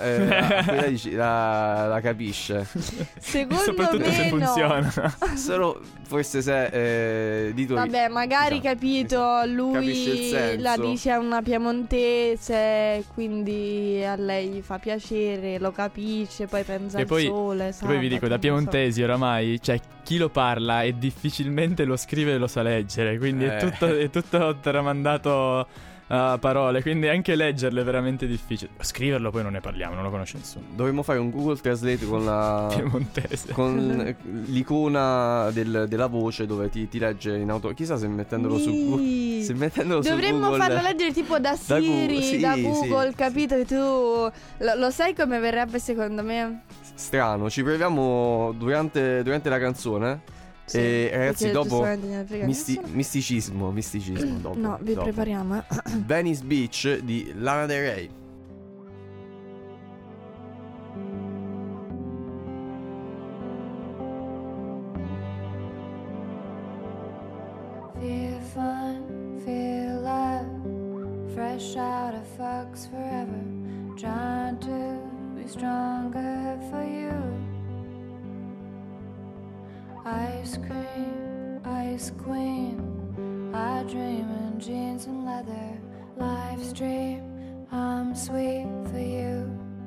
la capisce. Secondo Soprattutto me se no. funziona. Solo forse se dito Vabbè, magari esatto, capito, capisce il lui senso. la dice a una piemontese, quindi a lei gli fa piacere, lo capisce, poi pensa E al poi, sole. e poi vi dico, da sabato, non so. piemontesi oramai, cioè chi lo parla e difficilmente lo scrive e lo sa leggere, quindi è tutto tramandato a parole, quindi anche leggerlo è veramente difficile. Scriverlo poi non ne parliamo, non lo conosce nessuno. Dovremmo fare un Google Translate con la Piemontese. con l'icona della voce dove ti legge in auto. Chissà se mettendolo su Google. Se mettendolo Dovremmo su Google, farlo leggere tipo da da Siri, Google, sì, da sì. Google, capito? Che tu lo sai come verrebbe secondo me? Strano, ci proviamo durante la canzone. Sì, E ragazzi, perché dopo giustamente ne frega nessuno. misticismo dopo. No, vi dopo. prepariamo. Venice Beach di Lana Del Rey. Feel fun, feel love, fresh out of fucks forever. Trying to be stronger for you. Ice cream, ice queen. I dream in jeans and leather. Life's dream, I'm sweet for you.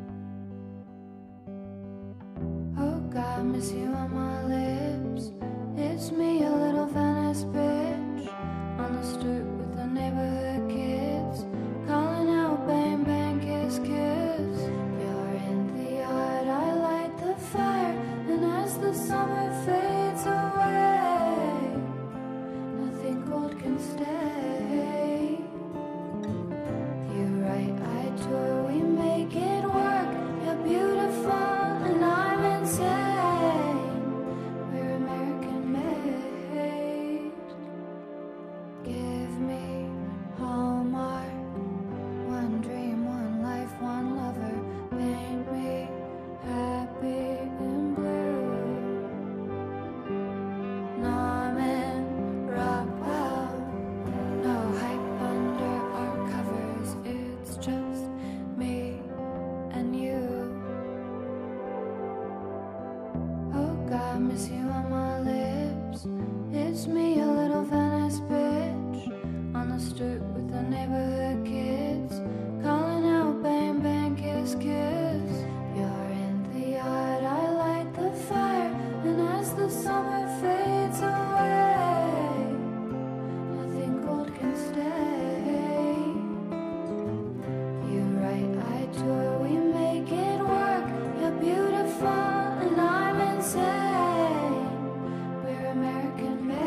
Oh God, miss you on my lips. It's me, a little Venice bitch, on the stoop with the neighborhood kids, calling out bang bang kiss kiss. You're in the yard, I light the fire, and as the summer fades away, nothing cold can stay. You're right, I tour, we make it work. You're beautiful and I'm insane. We're American made. Give me Hallmark. One dream, one life, one lover. Paint me happy and blue. Norman Rockwell. No hype under our covers. It's just me and you. Oh God, miss you on my lips. It's me, a little Venice bitch, on the stoop with the neighborhood kids, calling out bang bang kiss kiss. You're in the yard, I light the fire, and as the summer fades away, nothing cold can stay. You're right, I tour, we make it work. You're beautiful and I'm insane. We're American made.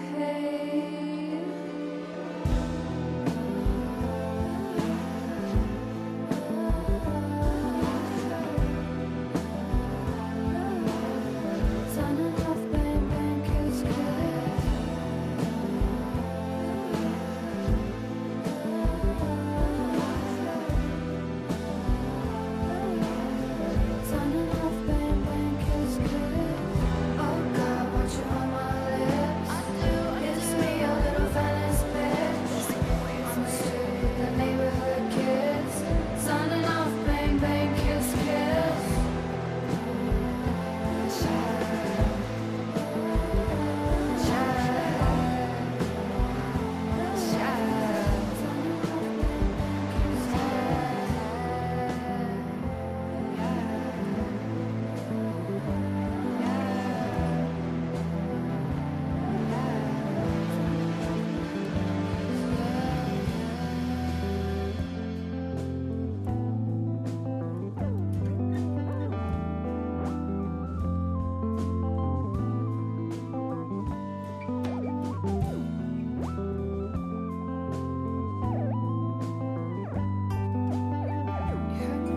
Signing off, bang bang kiss kiss. Signing off, bang bang kiss kiss. Oh God, want you on my lips. I do. It's me, a little Venice bitch. On the street with the neighborhood kids. Signing off, bang bang kiss kiss.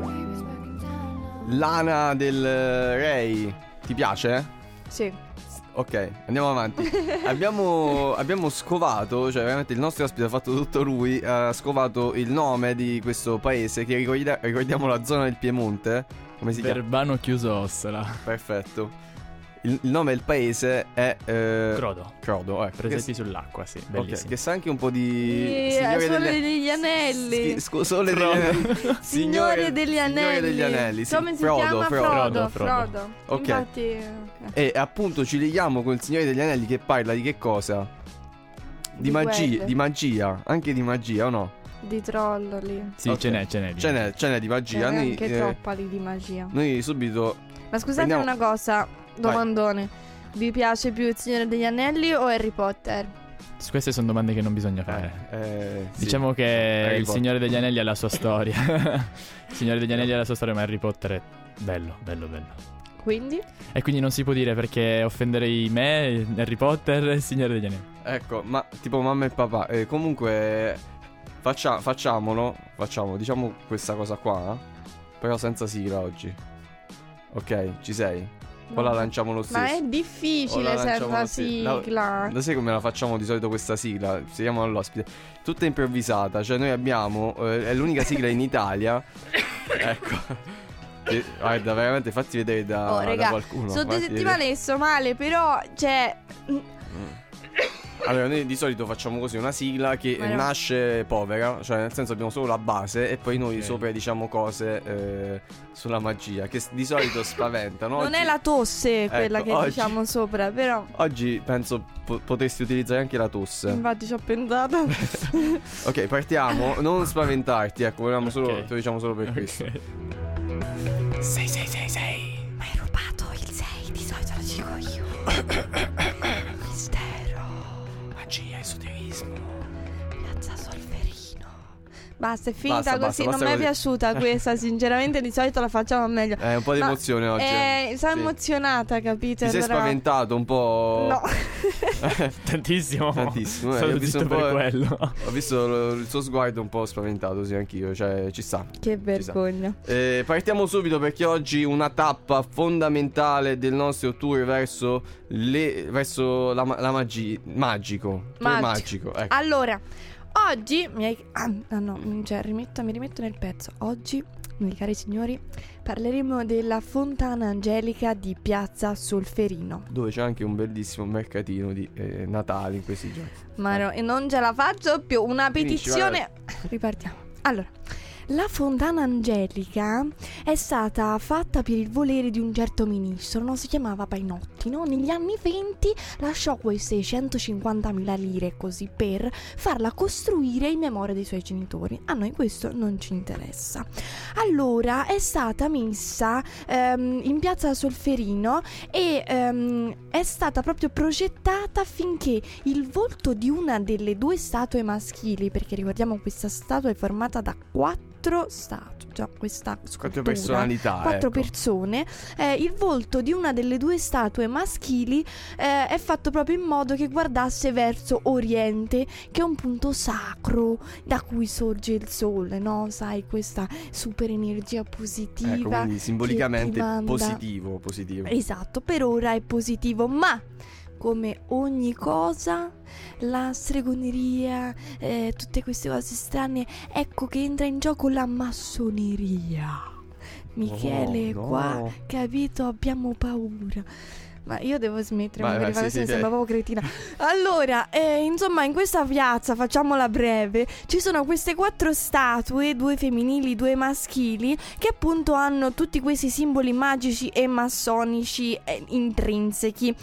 Lana Del Rey. Ti piace? Sì. Ok, andiamo avanti. abbiamo scovato, cioè veramente il nostro ospite ha fatto tutto lui. Ha scovato il nome di questo paese che ricordiamo la zona del Piemonte. Come si chiama? Verbano chiuso Ossola. Perfetto. Il nome del paese è Crodo. Crodo, ecco. Presepi sull'acqua, sì, bellissimo. Ok, che sa anche un po' di Sole degli Anelli. Sole degli Anelli. Signore degli Anelli. Signore degli Anelli, sì. Come si chiama? Frodo. Ok. Infatti, E appunto ci leghiamo con il Signore degli Anelli che parla di che cosa? Di magia, guerre. di magia, anche di magia o no? di trolloli. Sì, Ok. ce n'è. Ce n'è di magia. C'è Noi, anche troppa lì di magia. noi subito Ma scusate prendiamo- una cosa, domandone. Vi piace più il Signore degli Anelli o Harry Potter? Queste sono domande che non bisogna fare. sì. Diciamo che Harry il Potter. Signore degli Anelli ha la sua storia. Il Signore degli Anelli ha la sua storia, ma Harry Potter è bello. Quindi? E quindi non si può dire perché offenderei me, Harry Potter e il Signore degli Anelli. Ecco, ma tipo mamma e papà. Comunque facciamolo. Diciamo questa cosa qua. Però senza sigla oggi. Ok, ci sei? O la lanciamo lo stesso? Ma è O difficile la lanciamo senza lo stesso? sigla. Lo sai come la facciamo di solito questa sigla? Seguiamo all'ospite. Tutta improvvisata. Cioè noi abbiamo è l'unica sigla in Italia. Ecco. Guarda, veramente fatti vedere da raga, qualcuno. sono 2 fatti settimane vedere. che sto male, però, cioè... Allora noi di solito facciamo così una sigla che Ma no. nasce povera. Cioè nel senso abbiamo solo la base e poi noi Ok. sopra diciamo cose sulla magia che di solito spaventano. Non Oggi- è la tosse quella Ecco, che oggi- diciamo sopra, però... Oggi penso potresti utilizzare anche la tosse. Infatti ci ho pensato. Ok, partiamo. Non spaventarti, ecco, volevamo solo, Ok. te lo diciamo solo per questo. Ok. 6. Ma hai rubato il 6, di solito lo dico io. Mistero. Magia, esoterismo. Piazza Solferino. Basta, è finita Basta, così. basta non mi è così. piaciuta questa. Sinceramente, di solito la facciamo meglio. Un po' di Ma- emozione oggi. Sono Sì. emozionata, capito? Ti sei Allora- spaventato un po'? No. Tantissimo. Tantissimo, Sono ho visto zitto un po', per quello. Ho visto il suo sguardo un po' spaventato, sì, anch'io. Cioè, ci sta. Che vergogna. Partiamo subito perché oggi una tappa fondamentale del nostro tour verso la magia. Magico. Tour magico. Ecco. Allora, oggi mi rimetto nel pezzo. Oggi, miei cari signori, parleremo della Fontana Angelica di Piazza Solferino. Dove c'è anche un bellissimo mercatino di Natale in questi giorni. Ma no, e non ce la faccio più. Una Finisci, petizione. Ripartiamo. Allora, la Fontana Angelica è stata fatta per il volere di un certo ministro, no? Si chiamava Painotti, no? Negli anni 20 lasciò queste 150.000 lire così per farla costruire in memoria dei suoi genitori. A noi questo non ci interessa. Allora è stata messa in piazza Solferino e è stata proprio progettata affinché il volto di una delle 2 statue maschili, perché ricordiamo questa statua è formata da 4 statue, già questa scultura, 4 personalità. 4 ecco. persone, il volto di una delle 2 statue maschili è fatto proprio in modo che guardasse verso Oriente, che è un punto sacro da cui sorge il sole, no? Sai, questa super energia positiva. Ecco, quindi che simbolicamente ti manda- positivo. Esatto, per ora è positivo, ma come ogni cosa, la stregoneria, tutte queste cose strane, ecco che entra in gioco la massoneria. Michele, Oh, no. qua, capito, abbiamo paura. Ma io devo smettere, Vai, magari vai, sì, sì, sembra proprio cretina. Allora, insomma, in questa piazza, facciamola breve, ci sono queste 4 statue, 2 femminili, 2 maschili, che appunto hanno tutti questi simboli magici e massonici intrinseci.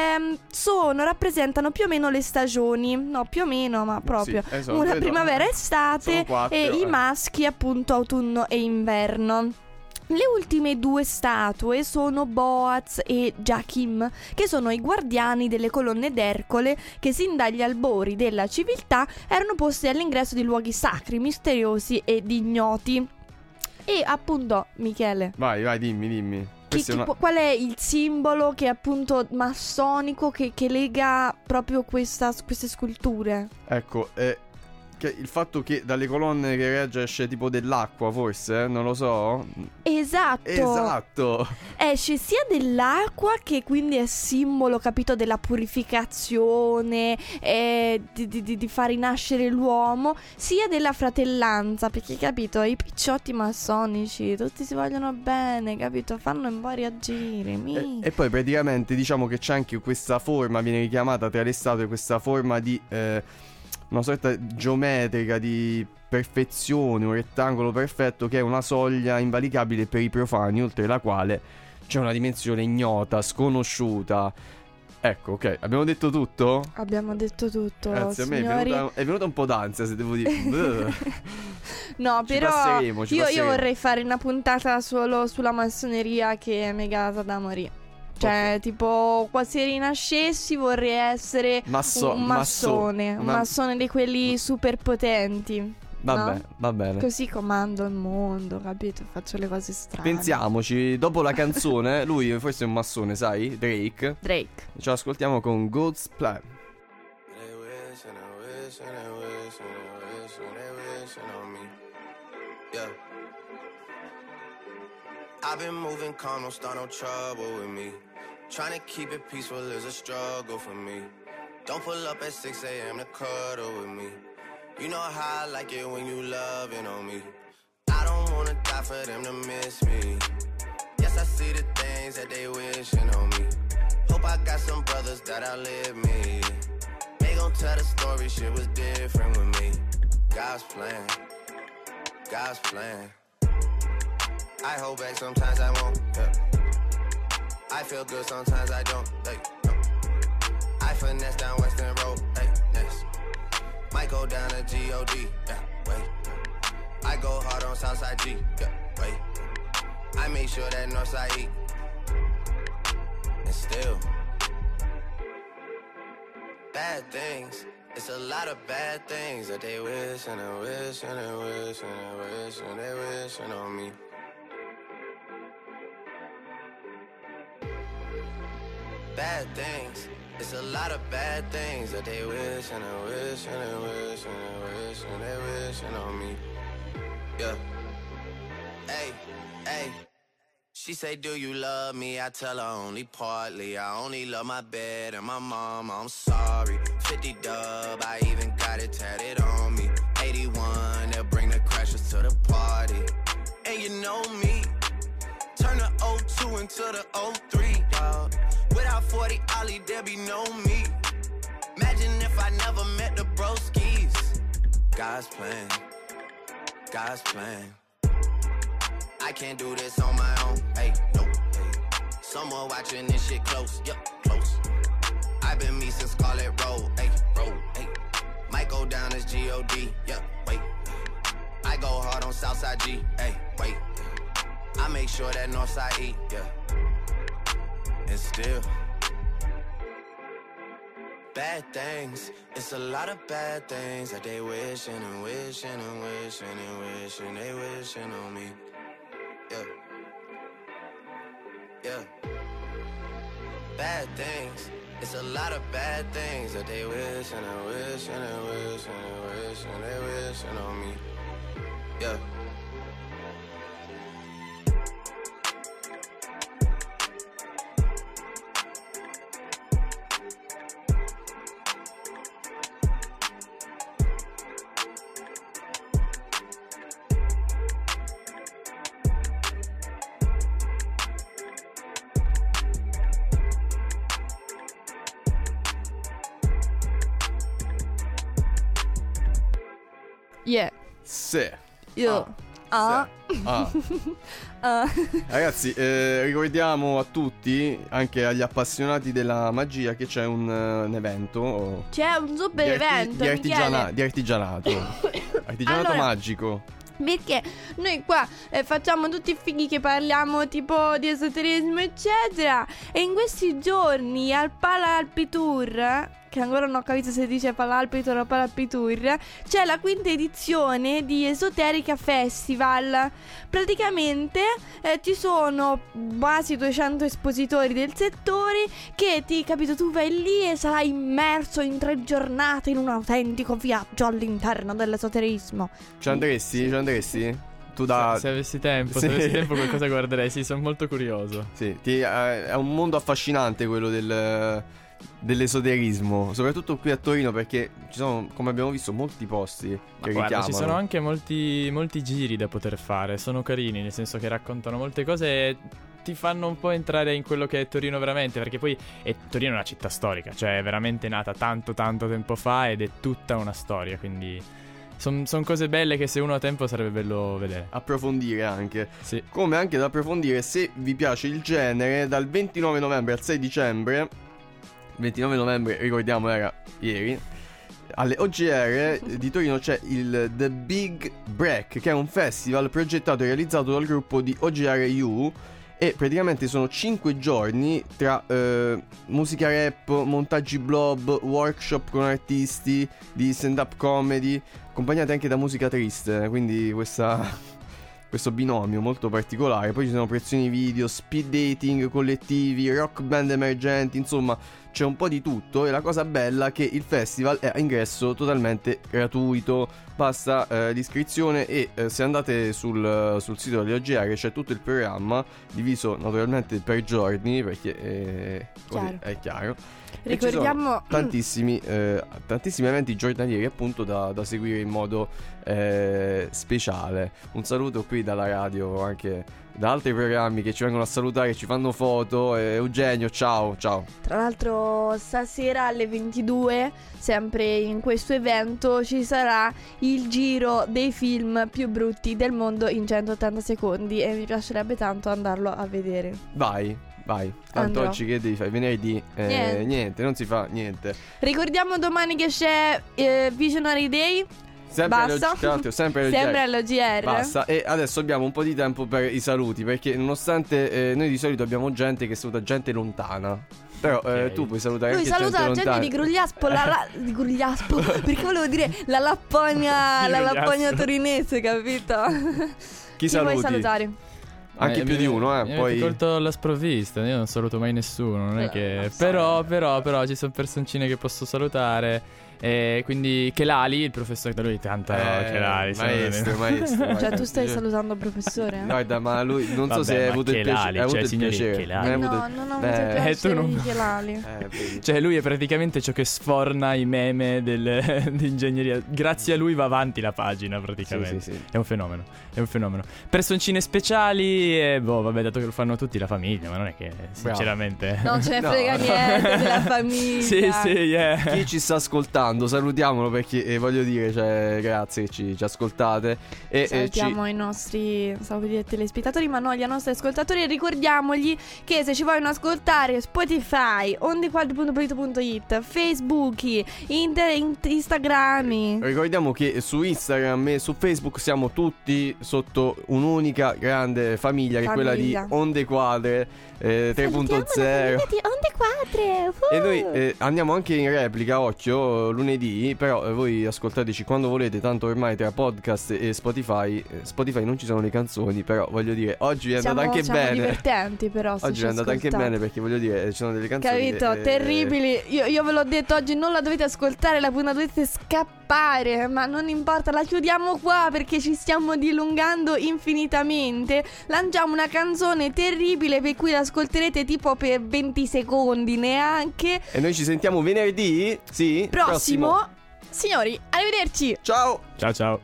Rappresentano più o meno le stagioni, no, più o meno, ma proprio. Sì, esatto, Una vedo. primavera, estate Sono 4, e i maschi appunto autunno e inverno. Le ultime 2 statue sono Boaz e Giachim, che sono i guardiani delle colonne d'Ercole che sin dagli albori della civiltà erano posti all'ingresso di luoghi sacri, misteriosi ed ignoti. E appunto, Michele, Vai, dimmi. Questa è una- qual è il simbolo che è appunto massonico che lega proprio queste sculture? Ecco, che il fatto che dalle colonne che regge esce tipo dell'acqua, forse, non lo so. Esatto. Esce sia dell'acqua, che quindi è simbolo, capito, della purificazione, di far rinascere l'uomo, sia della fratellanza, perché, capito, i picciotti massonici tutti si vogliono bene, capito, fanno un po' reagire. E poi praticamente diciamo che c'è anche questa forma, viene richiamata tra le statue, questa forma di una sorta geometrica di perfezione, un rettangolo perfetto che è una soglia invalicabile per i profani, oltre la quale c'è una dimensione ignota, sconosciuta. Ecco, ok, abbiamo detto tutto? Abbiamo detto tutto. Grazie, signori. a me è venuta un po' d'ansia, se devo dire. No, Ci però passeremo. io vorrei fare una puntata solo sulla massoneria, che è megata da morire. Cioè, Ok. tipo, se rinascessi vorrei essere un massone. Un massone di quelli super potenti. Vabbè, no? va bene. Così comando il mondo, capito? Faccio le cose strane. Pensiamoci, dopo la canzone, lui forse è un massone, sai? Drake. Ce l'ascoltiamo con God's Plan. They wish and they wish and they wish and they wish and they wishing on me. Yeah. I've been moving calm, don't start no trouble with me. Trying to keep it peaceful is a struggle for me. Don't pull up at 6 a.m. to cuddle with me. You know how I like it when you loving on me. I don't wanna die for them to miss me. Yes, I see the things that they wishing on me. Hope I got some brothers that outlive me. They gon' tell the story, shit was different with me. God's plan, God's plan. I hold back, sometimes I won't, yeah. I feel good, sometimes I don't, hey, no. I finesse down Western Road, hey, next. Might go down to G.O.D., yeah, wait. I go hard on Southside G, yeah, wait. I make sure that Northside eat. And still bad things. It's a lot of bad things that they wish and they wish and they wish and they wish and they wishing on me. Bad things. It's a lot of bad things that they wish and they wish and they wish and they wish and they wishing on me. Yeah. Hey, hey. She say, do you love me? I tell her only partly. I only love my bed and my mom, I'm sorry. 50 dub, I even got it tatted on me. 81, they'll bring the crashers to the party. And you know me, turn the 02 into the 03, dawg. Without 40 Ollie, there be no me. Imagine if I never met the broskies. God's plan, God's plan. I can't do this on my own, hey, nope, hey. Someone watching this shit close, yup, close. I've been me since Scarlet Road, hey, road, hey. Might go down as G.O.D., yup, wait. I go hard on Southside G, hey, wait. I make sure that Northside eat, yeah. And still bad things. It's a lot of bad things that they wishing and wishing and wishing and wishing they wishing on me. Yeah. Yeah. Bad things. It's a lot of bad things that they wish and they wish and they wish and they wish and they wishing on me. Yeah. Yeah. Sì. Io. Ragazzi, ricordiamo a tutti, anche agli appassionati della magia, che c'è un evento. C'è un super evento di artigianato. Artigianato Allora, magico. Perché noi qua facciamo tutti i fighi che parliamo tipo di esoterismo eccetera. E in questi giorni al Pala Alpi Tour che ancora non ho capito se dice Palapitour o Palapitour, c'è la quinta edizione di Esoterica Festival. Praticamente ci sono quasi 200 espositori del settore che capito, tu vai lì e sarai immerso in 3 giornate in un autentico viaggio all'interno dell'esoterismo. Ci andresti? Ci andresti? Tu Se avessi tempo, se avessi tempo qualcosa guarderei, sì, sono molto curioso. Sì, è un mondo affascinante quello dell'esoterismo, soprattutto qui a Torino, perché ci sono, come abbiamo visto, molti posti che richiamano. Ci sono anche molti giri da poter fare, sono carini, nel senso che raccontano molte cose e ti fanno un po' entrare in quello che è Torino veramente, perché poi Torino è una città storica, cioè è veramente nata tanto tempo fa ed è tutta una storia, quindi sono cose belle che se uno ha tempo sarebbe bello vedere. Approfondire anche. Sì. Come anche da approfondire, se vi piace il genere, dal 29 novembre al 6 dicembre. 29 novembre, ricordiamo, era ieri. Alle OGR di Torino c'è il The Big Break, che è un festival progettato e realizzato dal gruppo di OGR U. E praticamente sono 5 giorni tra musica rap, montaggi blob, workshop con artisti di stand-up comedy, accompagnati anche da musica triste. Quindi questo binomio molto particolare. Poi ci sono proiezioni video, speed dating collettivi, rock band emergenti, insomma c'è un po' di tutto. E la cosa bella è che il festival è a ingresso totalmente gratuito, basta l'iscrizione. E se andate sul sito delle OGR c'è tutto il programma, diviso naturalmente per giorni, perché è chiaro. Ricordiamo tantissimi eventi giornalieri appunto da seguire in modo speciale. Un saluto qui dalla radio, anche da altri programmi che ci vengono a salutare, ci fanno foto. Eugenio, ciao. Tra l'altro stasera alle 22, sempre in questo evento, ci sarà il giro dei film più brutti del mondo in 180 secondi e mi piacerebbe tanto andarlo a vedere. Vai. Tanto Andrò. oggi che devi fare? Venerdì? Niente. Non si fa niente. Ricordiamo domani che c'è Visionary Day. Sempre Basta. sempre all'OGR. Basta. E adesso abbiamo un po' di tempo per i saluti, perché nonostante noi di solito abbiamo gente che saluta gente lontana, però tu puoi salutare Lui anche saluta la gente gente di Grugliaspo, di Grugliaspo, perché volevo dire la Lapponia torinese, capito? Chi vuoi saluti? Salutare? Anche più di uno, Poi poi colto alla sprovvista, io non saluto mai nessuno, non è che però ci sono personcine che posso salutare. E quindi Chelali, il professore da lui tanto Chelali, maestro. Cioè tu stai salutando il professore? Guarda, ma lui non so se hai avuto il piacere. Cioè, signori, No, non ho avuto il piacere di Chelali. Cioè lui è praticamente ciò che sforna i meme di ingegneria. Grazie a lui va avanti la pagina praticamente. Sì. È un fenomeno. Personcine speciali e vabbè, dato che lo fanno tutti, la famiglia, ma non è che sinceramente non ce ne frega niente della famiglia. Sì, yeah. Chi ci sta ascoltando, salutiamolo, perché voglio dire, cioè, grazie che ci ascoltate. Salutiamo i nostri, stavo per dire telespettatori, ma no, gli nostri ascoltatori. E ricordiamogli che se ci vogliono ascoltare, Spotify, ondequadri.it, Facebook, Instagram. Ricordiamo che su Instagram e su Facebook siamo tutti sotto un'unica grande famiglia, che è quella di Onde Quadre 3.0. Onde Quadre. E noi andiamo anche in replica, occhio, lunedì. Però voi ascoltateci quando volete, tanto ormai tra podcast e Spotify non ci sono le canzoni. Però voglio dire, oggi è andato anche bene. Siamo divertenti, però oggi è andato anche bene, perché voglio dire, ci sono delle canzoni capito, terribili. Io ve l'ho detto, oggi non la dovete ascoltare, la puntata dovete scappare. Ma non importa, la chiudiamo qua perché ci stiamo dilungando infinitamente. Lanciamo una canzone terribile per cui l'ascolterete tipo per 20 secondi neanche. E noi ci sentiamo venerdì, sì, prossimo. Signori, arrivederci. Ciao. Ciao.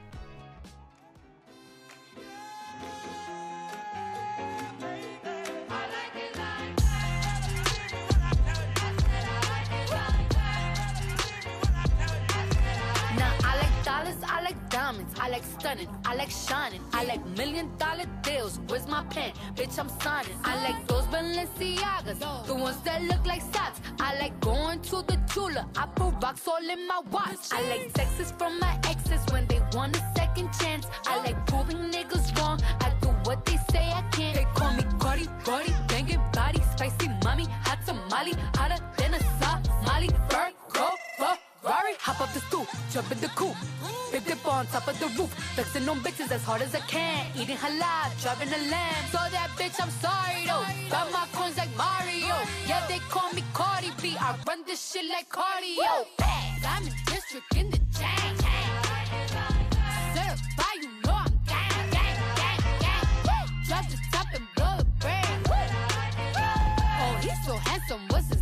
I like diamonds, I like stunning, I like shining, I like $1 million deals. Where's my pen? Bitch, I'm signing. I like those Balenciagas, the ones that look like socks. I like going to the Tula, I put rocks all in my watch. I like texts from my exes when they want a second chance. I like proving niggas wrong, I do what they say I can't. They call me Cardi, banging body, spicy mommy, hot tamale, hotter than a Somali. Virgo, jump in the coop. Big dip on top of the roof, flexing on bitches as hard as I can. Eating halal, driving a lamb. So that bitch, I'm sorry though. Got my coins like Mario. Yeah, they call me Cardi B. I run this shit like cardio. I'm in district in the chain. Certified, you know I'm gang, gang, gang, gang. Drop the top and blow the brand. Oh, he's so handsome, what's